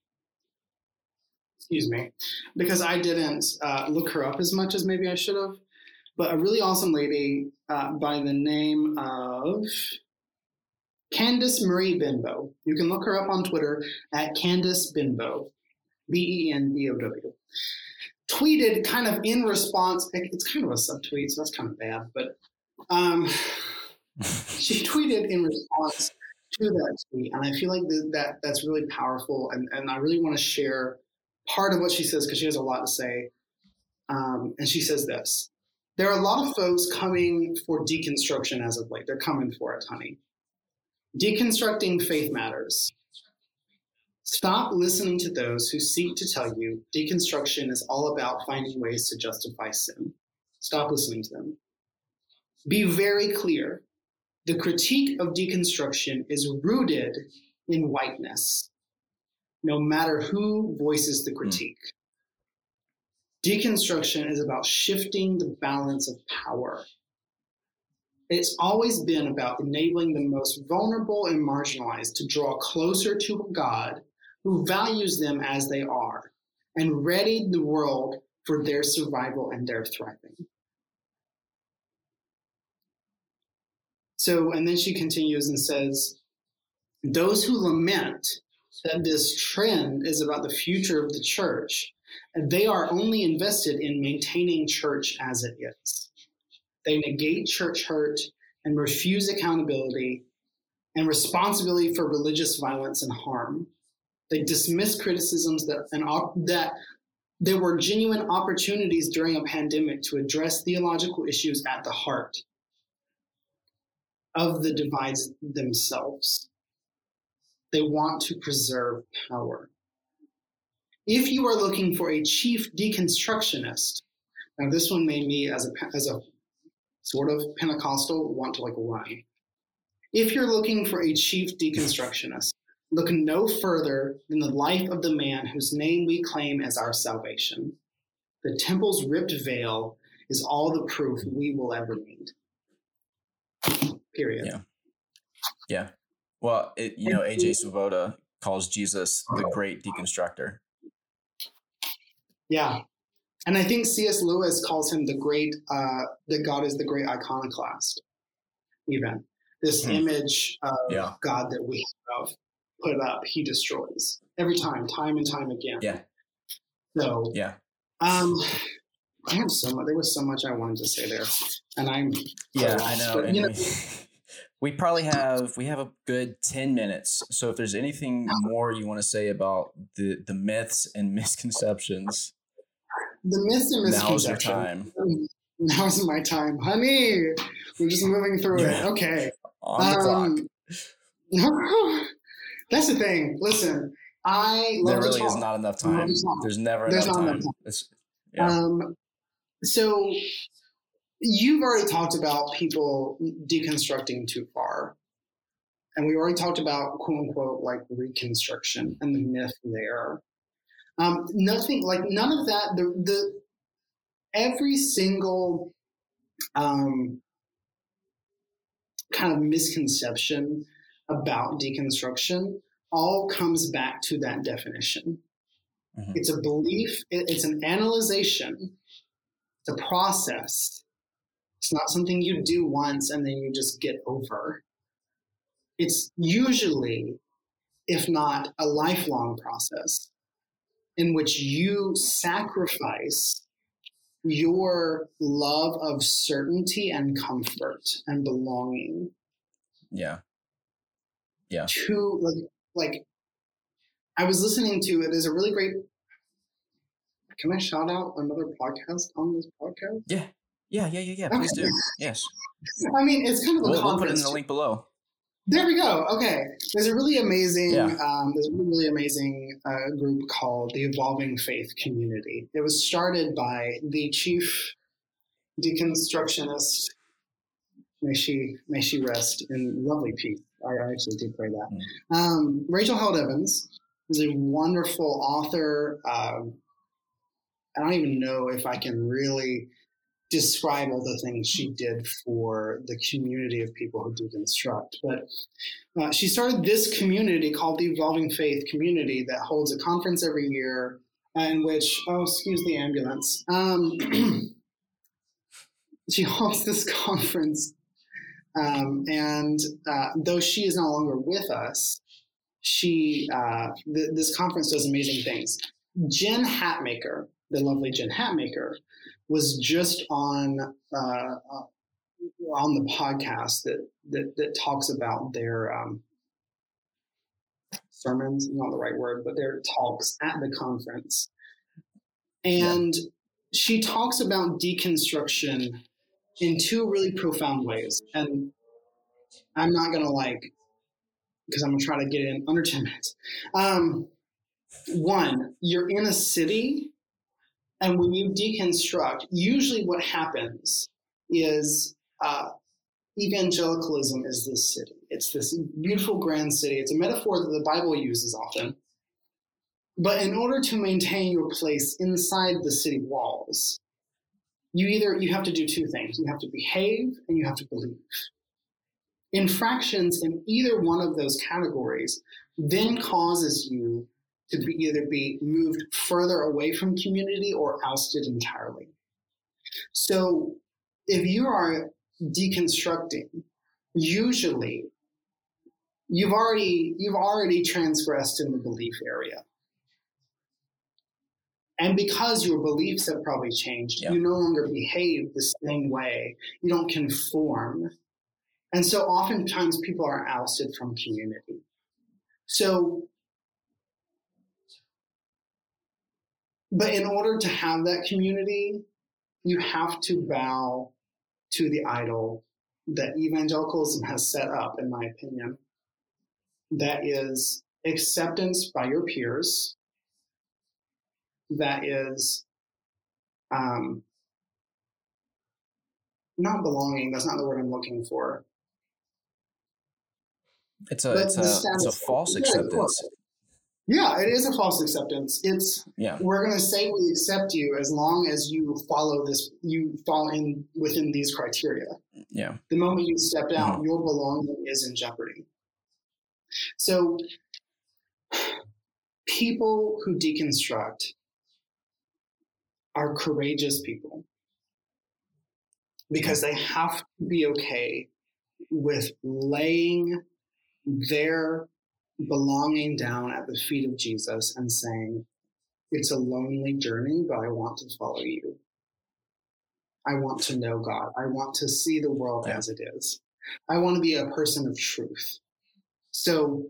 look her up as much as maybe I should have. But a really awesome lady by the name of Candace Marie Benbow. You can look her up on Twitter at Candace Benbow, Benbow. Tweeted kind of in response, it's kind of a subtweet, so that's kind of bad, but she tweeted in response to that tweet, and I feel like that's really powerful, and I really want to share part of what she says because she has a lot to say. And she says this: there are a lot of folks coming for deconstruction as of late. They're coming for it, honey. Deconstructing faith matters. Stop listening to those who seek to tell you deconstruction is all about finding ways to justify sin. Stop listening to them. Be very clear. The critique of deconstruction is rooted in whiteness, no matter who voices the critique. Deconstruction is about shifting the balance of power. It's always been about enabling the most vulnerable and marginalized to draw closer to God, who values them as they are, and readied the world for their survival and their thriving. So, and then she continues and says, those who lament that this trend is about the future of the church, and they are only invested in maintaining church as it is. They negate church hurt and refuse accountability and responsibility for religious violence and harm. They dismiss criticisms that there were genuine opportunities during a pandemic to address theological issues at the heart of the divides themselves. They want to preserve power. If you are looking for a chief deconstructionist, now this one made me as a sort of Pentecostal want to run. If you're looking for a chief deconstructionist, look no further than the life of the man whose name we claim as our salvation. The temple's ripped veil is all the proof we will ever need. Period. Yeah. Well, AJ Swoboda calls Jesus the great deconstructor. Yeah. And I think C.S. Lewis calls him that God is the great iconoclast. Even this image of God that we have put up, he destroys every time and time again. Yeah. So, I have there was so much I wanted to say there, and I know. But, we have a good 10 minutes. So if there's anything more you want to say about the myths and misconceptions, the myths and misconceptions. Now's your time. Now's my time, honey. We're just moving through it. Okay. On the clock. That's the thing. Listen, I love there really to talk. is not enough time. There's never enough time. So you've already talked about people deconstructing too far. And we already talked about, quote unquote, like reconstruction and the myth there. None of that, the every single kind of misconception about deconstruction all comes back to that definition. Mm-hmm. It's a belief, it's an analyzation, it's a process. It's not something you do once and then you just get over. It's usually, if not a lifelong process, in which you sacrifice your love of certainty and comfort and belonging. Yeah. To like I was listening to it. There's a really great. Can I shout out another podcast on this podcast? Yeah. Please do. Yes. I mean, it's kind of a conference. We'll put it in the link below. There we go. Okay. There's a really amazing, group called the Evolving Faith Community. It was started by the chief deconstructionist. May she rest in lovely peace. I actually did pray that. Rachel Held Evans is a wonderful author. I don't even know if I can really describe all the things she did for the community of people who deconstruct. But she started this community called the Evolving Faith Community that holds a conference every year in which, excuse the ambulance. She holds this conference. And though she is no longer with us, this conference does amazing things. Jen Hatmaker, the lovely Jen Hatmaker, was just on the podcast that talks about their sermons, not the right word, but their talks at the conference. And she talks about deconstruction in two really profound ways. And I'm not going to because I'm going to try to get it in under 10 minutes. One, you're in a city, and when you deconstruct, usually what happens is evangelicalism is this city. It's this beautiful grand city. It's a metaphor that the Bible uses often. But in order to maintain your place inside the city walls, you have to do two things. You have to behave and you have to believe. Infractions in either one of those categories then causes you to either be moved further away from community or ousted entirely. So if you are deconstructing, usually you've already transgressed in the belief area. And because your beliefs have probably changed, you no longer behave the same way. You don't conform. And so oftentimes people are ousted from community. So, but in order to have that community, you have to bow to the idol that evangelicalism has set up, in my opinion. That is acceptance by your peers. That is not belonging. That's not the word I'm looking for. It's a false acceptance. Yeah, it is a false acceptance. We're going to say we accept you as long as you follow this, you fall in within these criteria. Yeah. The moment you step out, your belonging is in jeopardy. So people who deconstruct are courageous people because they have to be okay with laying their belonging down at the feet of Jesus and saying, it's a lonely journey, but I want to follow you. I want to know God. I want to see the world as it is. I want to be a person of truth. So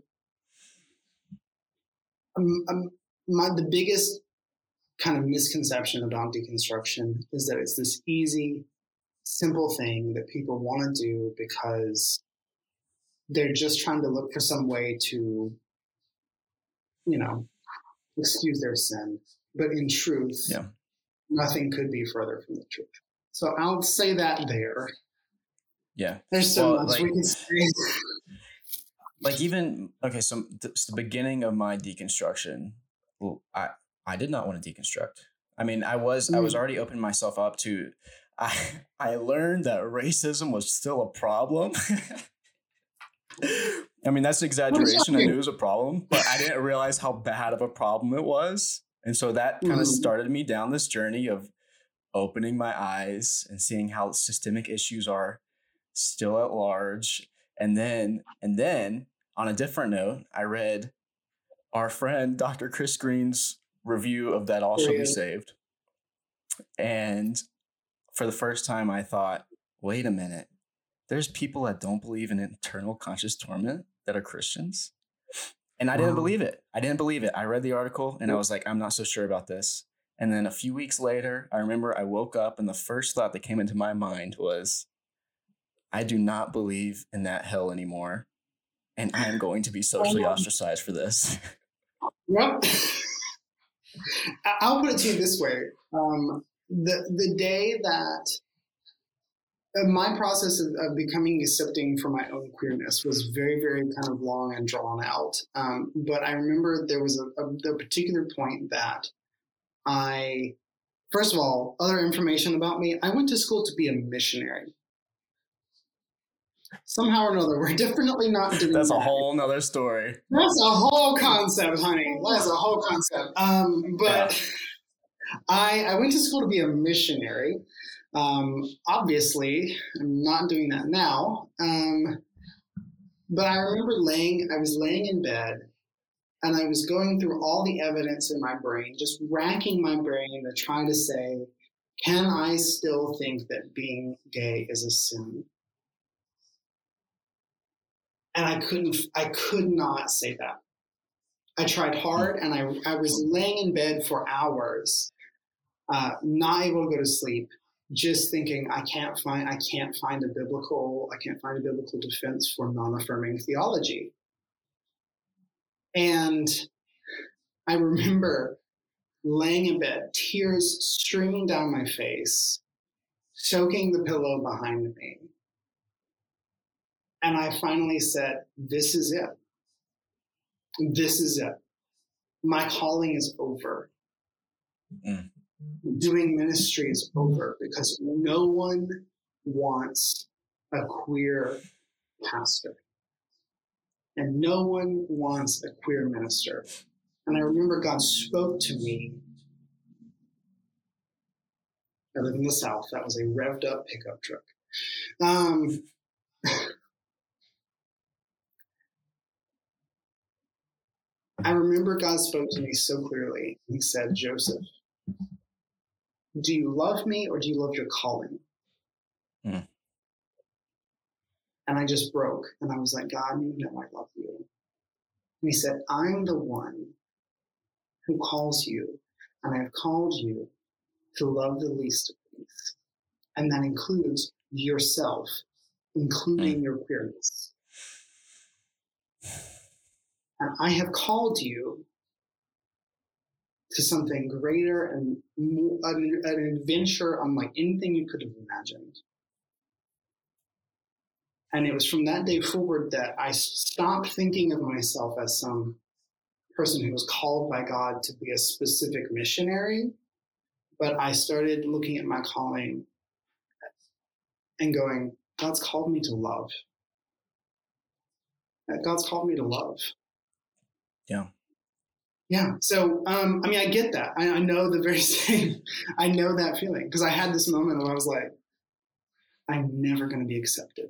the biggest kind of misconception about deconstruction is that it's this easy, simple thing that people want to do because they're just trying to look for some way to, excuse their sin. But in truth, nothing could be further from the truth. So I'll say that there. Yeah. There's so much we can say. So the beginning of my deconstruction, I did not want to deconstruct. I mean, I was already opening myself up to, I learned that racism was still a problem. I mean, that's an exaggeration. I knew it was a problem, but I didn't realize how bad of a problem it was. And so that kind of started me down this journey of opening my eyes and seeing how systemic issues are still at large. And then on a different note, I read our friend Dr. Chris Green's review of That All Shall Be Saved. And for the first time, I thought, wait a minute, there's people that don't believe in eternal conscious torment that are Christians. And I didn't believe it. I read the article and I was like, I'm not so sure about this. And then a few weeks later, I remember I woke up and the first thought that came into my mind was, I do not believe in that hell anymore. And I am going to be socially ostracized for this. Yep. I'll put it to you this way. The day that my process of becoming accepting for my own queerness was very, very kind of long and drawn out. But I remember there was a particular point that first of all, other information about me, I went to school to be a missionary. Somehow or another, we're definitely not doing That's that. a whole nother story. That's a whole concept, honey. That's a whole concept. I went to school to be a missionary. Obviously, I'm not doing that now. But I remember I was laying in bed and I was going through all the evidence in my brain, just racking my brain to try to say, can I still think that being gay is a sin? And I could not say that. I tried hard and I was laying in bed for hours, not able to go to sleep, just thinking I can't find a biblical defense for non-affirming theology. And I remember laying in bed, tears streaming down my face, soaking the pillow behind me. And I finally said, this is it. This is it. My calling is over. Doing ministry is over because no one wants a queer pastor. And no one wants a queer minister. And I remember God spoke to me. I live in the South. That was a revved up pickup truck. I remember God spoke to me so clearly. He said, Joseph, do you love me or do you love your calling? And I just broke. And I was like, God, you know I love you. And he said, I'm the one who calls you. And I have called you to love the least of these. And that includes yourself, including your queerness. And I have called you to something greater and more, an adventure unlike anything you could have imagined. And it was from that day forward that I stopped thinking of myself as some person who was called by God to be a specific missionary, but I started looking at my calling and going, God's called me to love. God's called me to love. Yeah. Yeah. So, I get that. I know the very same. I know that feeling because I had this moment where I was like, I'm never going to be accepted.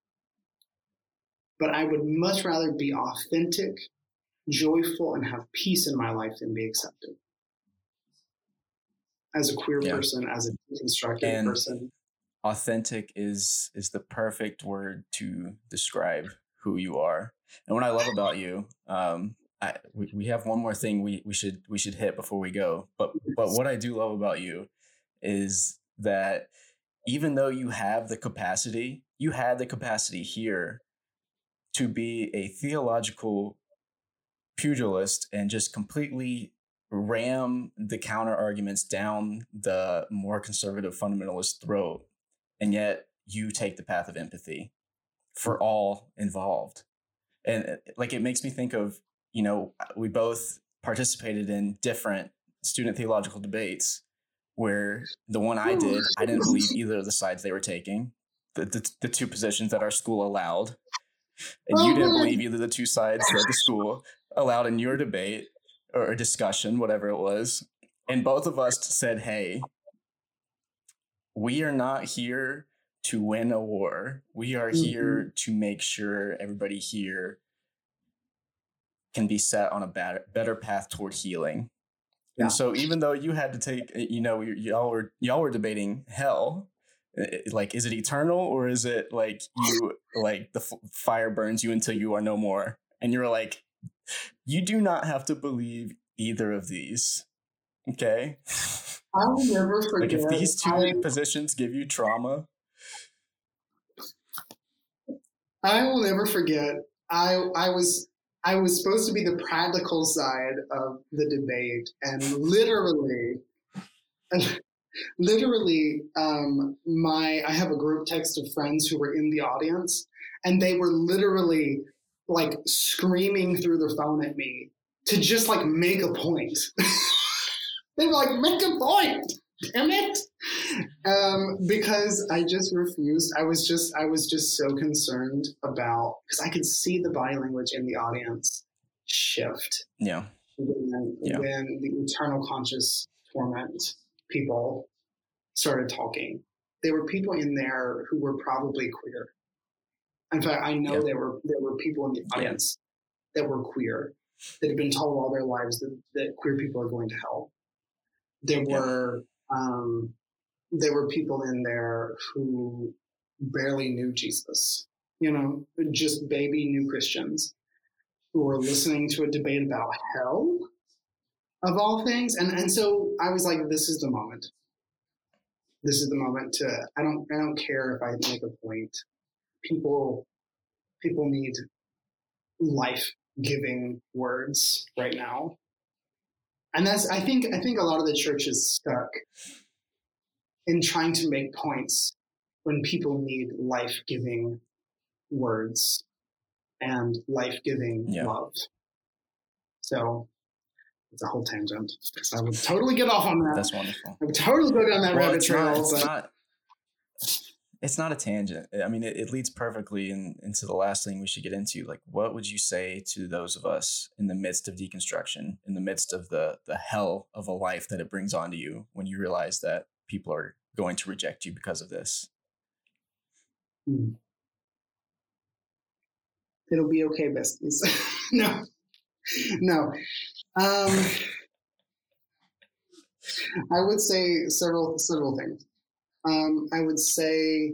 But I would much rather be authentic, joyful, and have peace in my life than be accepted. As a queer person, as a deconstructed person. authentic is the perfect word to describe who you are. And what I love about you, we have one more thing we should hit before we go. But what I do love about you is that even though you had the capacity here to be a theological pugilist and just completely ram the counter arguments down the more conservative fundamentalist throat, and yet you take the path of empathy for all involved. And like, it makes me think of, we both participated in different student theological debates where the one I didn't believe either of the sides they were taking, the two positions that our school allowed. And you didn't believe either the two sides that the school allowed in your debate or discussion, whatever it was. And both of us said, hey, we are not here to win a war. We are here to make sure everybody here can be set on a better path toward healing. Yeah. And so even though you had to take, y'all were debating hell, like, is it eternal, or is it like you, like the fire burns you until you are no more? And you're like, you do not have to believe either of these. Okay. I will never forget. Like, if these two positions give you trauma. I will never forget. I was supposed to be the practical side of the debate, and literally, I have a group text of friends who were in the audience, and they were literally like screaming through their phone at me to just like make a point. They were like, make a point, damn it. Because I just refused. I was just so concerned about, because I could see the body language in the audience shift. Yeah. When the eternal conscious torment people started talking. There were people in there who were probably queer. In fact, I know there were people in the audience that were queer, that had been told all their lives that queer people are going to hell. There were people in there who barely knew Jesus, just baby new Christians who were listening to a debate about hell, of all things. And so I was like, this is the moment. This is the moment to, I don't care if I make a point. People need life-giving words right now. And I think a lot of the church is stuck in trying to make points when people need life-giving words and life-giving love. So it's a whole tangent, because I would totally get off on that. That's wonderful. I would totally go down that rabbit trail. It's not a tangent. I mean, it leads perfectly into the last thing we should get into. Like, what would you say to those of us in the midst of deconstruction, in the midst of the hell of a life that it brings onto you when you realize that people are going to reject you because of this? It'll be okay, besties. No. I would say several things. I would say,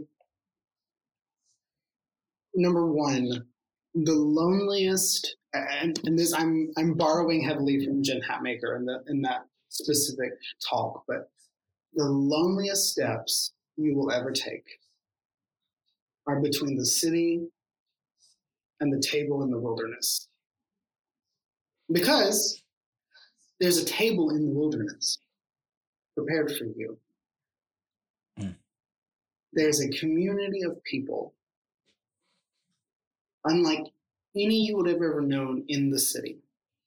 number one, the loneliest, and this I'm borrowing heavily from Jen Hatmaker in that specific talk, but the loneliest steps you will ever take are between the city and the table in the wilderness. Because there's a table in the wilderness prepared for you. There's a community of people, unlike any you would have ever known in the city,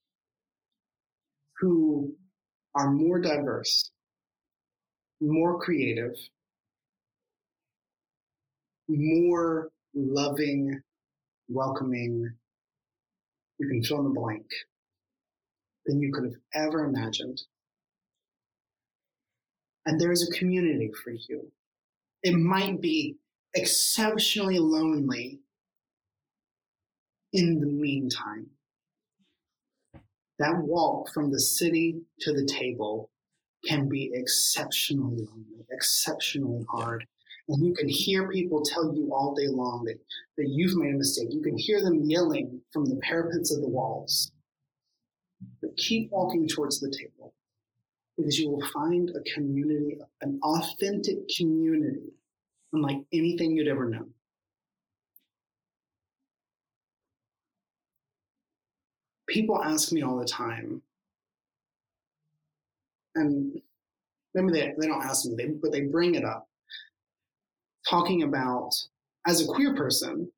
who are more diverse, more creative, more loving, welcoming, you can fill in the blank, than you could have ever imagined. And there is a community for you. It might be exceptionally lonely in the meantime. That walk from the city to the table can be exceptionally lonely, exceptionally hard. And you can hear people tell you all day long that you've made a mistake. You can hear them yelling from the parapets of the walls. But keep walking towards the table, because you will find a community, an authentic community, unlike anything you'd ever known. People ask me all the time, and maybe they don't ask me, but they bring it up, talking about, as a queer person,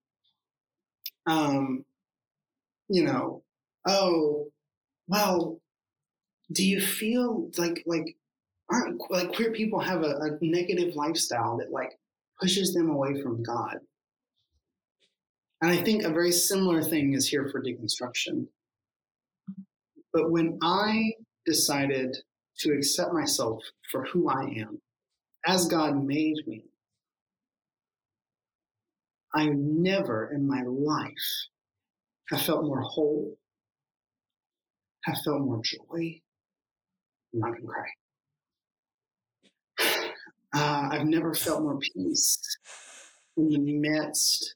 oh, well, do you feel like queer people have a negative lifestyle that like pushes them away from God? And I think a very similar thing is here for deconstruction. But when I decided to accept myself for who I am, as God made me, I never in my life have felt more whole, have felt more joy. I'm not going to cry. I've never felt more peace in the midst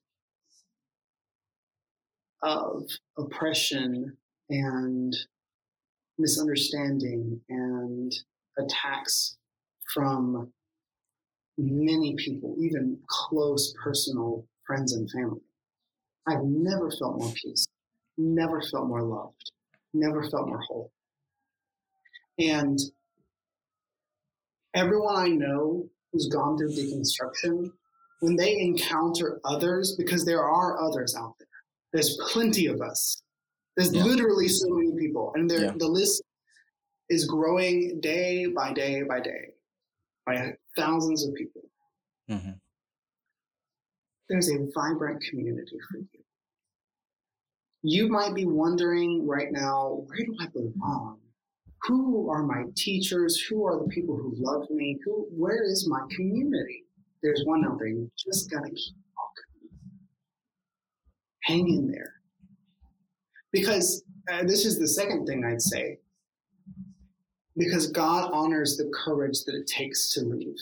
of oppression and misunderstanding and attacks from many people, even close personal friends and family. I've never felt more peace, never felt more loved, never felt more whole. And everyone I know who's gone through deconstruction, when they encounter others, because there are others out there, there's plenty of us. There's literally so many people, and the list is growing day by day by day by thousands of people. Mm-hmm. There's a vibrant community for you. You might be wondering right now, where do I belong? Who are my teachers? Who are the people who love me? Where is my community? There's one out there. You just got to keep walking. Hang in there. Because this is the second thing I'd say. Because God honors the courage that it takes to leave.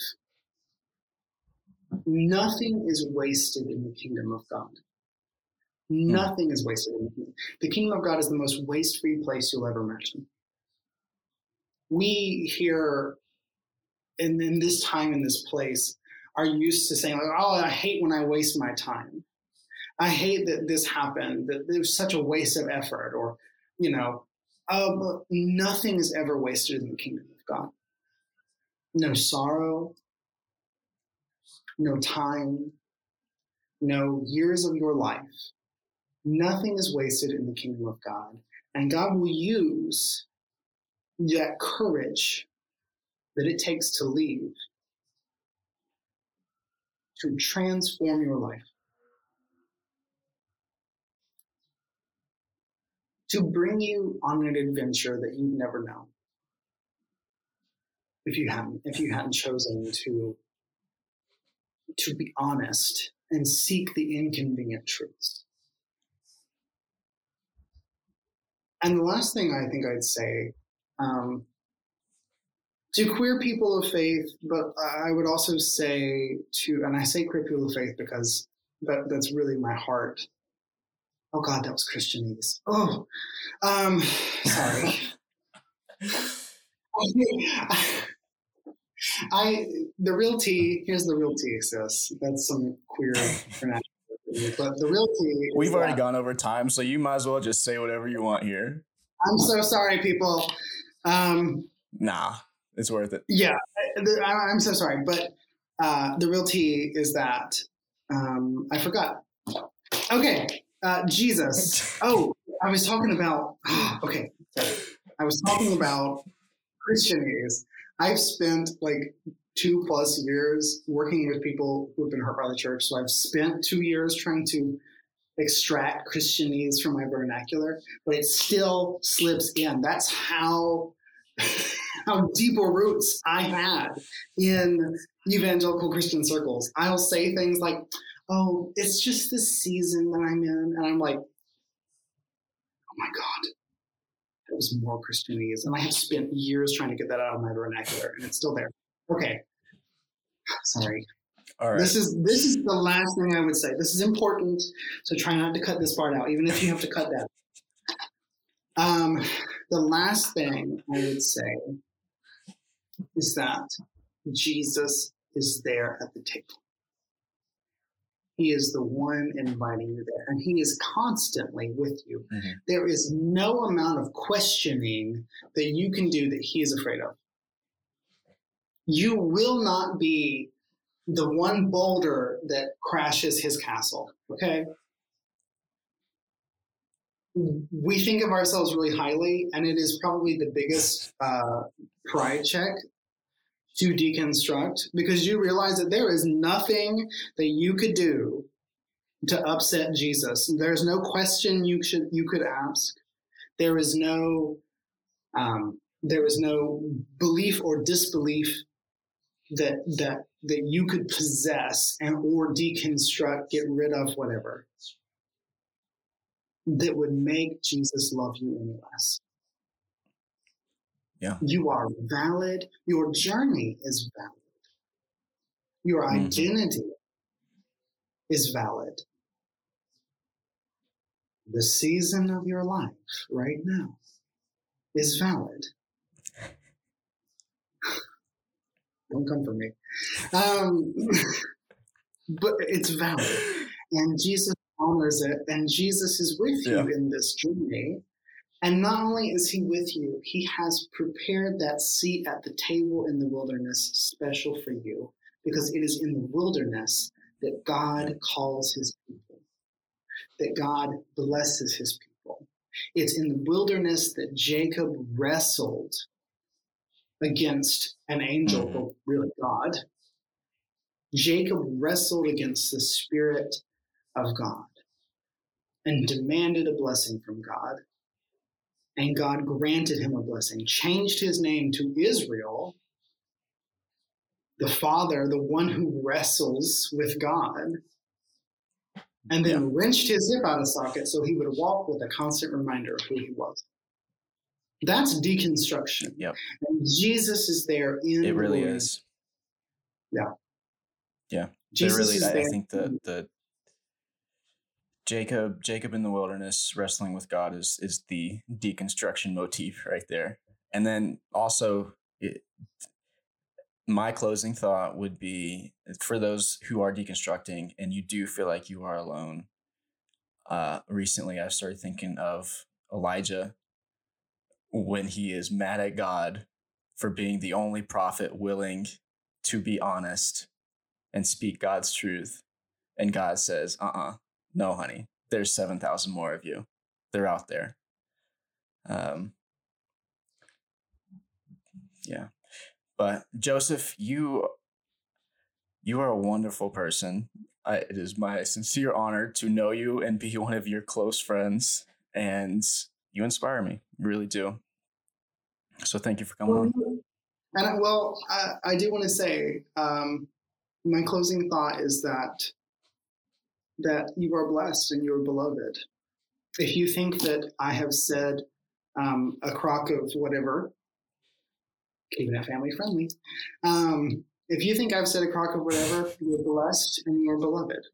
Nothing is wasted in the kingdom of God. Nothing is wasted in the kingdom. The kingdom of God is the most waste-free place you'll ever imagine. We here, in this time, in this place, are used to saying, like, oh, I hate when I waste my time. I hate that this happened, that it was such a waste of effort, or, but nothing is ever wasted in the kingdom of God. No sorrow, no time, no years of your life. Nothing is wasted in the kingdom of God. And God will use that courage that it takes to leave to transform your life. To bring you on an adventure that you've never known. If you hadn't chosen to be honest and seek the inconvenient truths. And the last thing I think I'd say, to queer people of faith, but I would also say and I say queer people of faith because that's really my heart. Oh God, that was Christianese. Oh, sorry. The real tea, here's the real tea, sis. That's some queer vernacular. But the real tea. We've already gone over time, so you might as well just say whatever you want here. I'm so sorry, people. Nah, it's worth it. Yeah, I'm so sorry. But the real tea is that I forgot. Okay. Jesus. Oh, I was talking about, okay. I was talking about Christianese. I've spent like 2+ years working with people who've been hurt by the church. So I've spent 2 years trying to extract Christianese from my vernacular, but it still slips in. That's how deep roots I had in evangelical Christian circles. I'll say things like, oh, it's just this season that I'm in. And I'm like, oh my God, that was more Christianese. And I have spent years trying to get that out of my vernacular, and it's still there. Okay. Sorry. All right. This is the last thing I would say. This is important, so try not to cut this part out, even if you have to cut that. The last thing I would say is that Jesus is there at the table. He is the one inviting you there, and he is constantly with you. Mm-hmm. There is no amount of questioning that you can do that he is afraid of. You will not be the one boulder that crashes his castle, okay? We think of ourselves really highly, and it is probably the biggest pride check to deconstruct, because you realize that there is nothing that you could do to upset Jesus. There's no question you could ask. There is no belief or disbelief that you could possess or deconstruct, get rid of, whatever, that would make Jesus love you any less. Yeah. You are valid. Your journey is valid. Your identity is valid. The season of your life right now is valid. Don't come for me. But it's valid. And Jesus honors it. And Jesus is with you in this journey. And not only is he with you, he has prepared that seat at the table in the wilderness special for you, because it is in the wilderness that God calls his people, that God blesses his people. It's in the wilderness that Jacob wrestled against an angel, but really God. Jacob wrestled against the Spirit of God and demanded a blessing from God. And God granted him a blessing, changed his name to Israel, the father, the one who wrestles with God, and then wrenched his hip out of socket so he would walk with a constant reminder of who he was. That's deconstruction. Yep. And Jesus is there in it really is. Yeah. Yeah. Jesus really, is I there. think the Jacob in the wilderness wrestling with God is the deconstruction motif right there. And then also my closing thought would be, for those who are deconstructing and you do feel like you are alone. Recently, I started thinking of Elijah when he is mad at God for being the only prophet willing to be honest and speak God's truth. And God says, no, honey, there's 7,000 more of you. They're out there. Yeah. But Joseph, you are a wonderful person. It is my sincere honor to know you and be one of your close friends. And you inspire me. You really do. So thank you for coming on. And I do want to say, my closing thought is that you are blessed and you are beloved. If you think that I have said a crock of whatever, keeping it family friendly, if you think I've said a crock of whatever, you're blessed and you're beloved.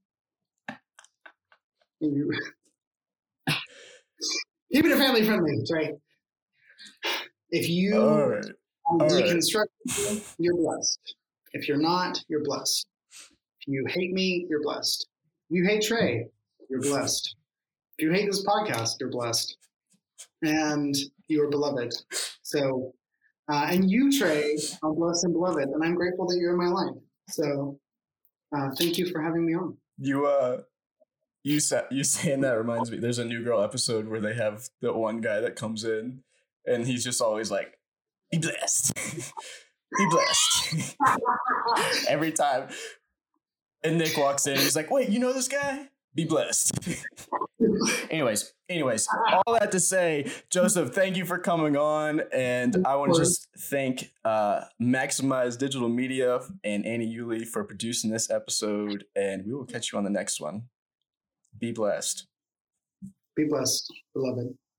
Keeping it family friendly, that's right. If you deconstruct, you're blessed. If you're not, you're blessed. If you hate me, you're blessed. If you hate Trey, you're blessed. If you hate this podcast, you're blessed. And you are beloved. So, and you, Trey, are blessed and beloved. And I'm grateful that you're in my life. So thank you for having me on. You saying that reminds me, there's a New Girl episode where they have the one guy that comes in and he's just always like, be blessed. Be blessed. Every time. And Nick walks in, he's like, wait, you know this guy? Be blessed. Anyways, all that to say, Joseph, thank you for coming on. And I want to just thank Maximize Digital Media and Annie Yulee for producing this episode. And we will catch you on the next one. Be blessed. Be blessed, beloved.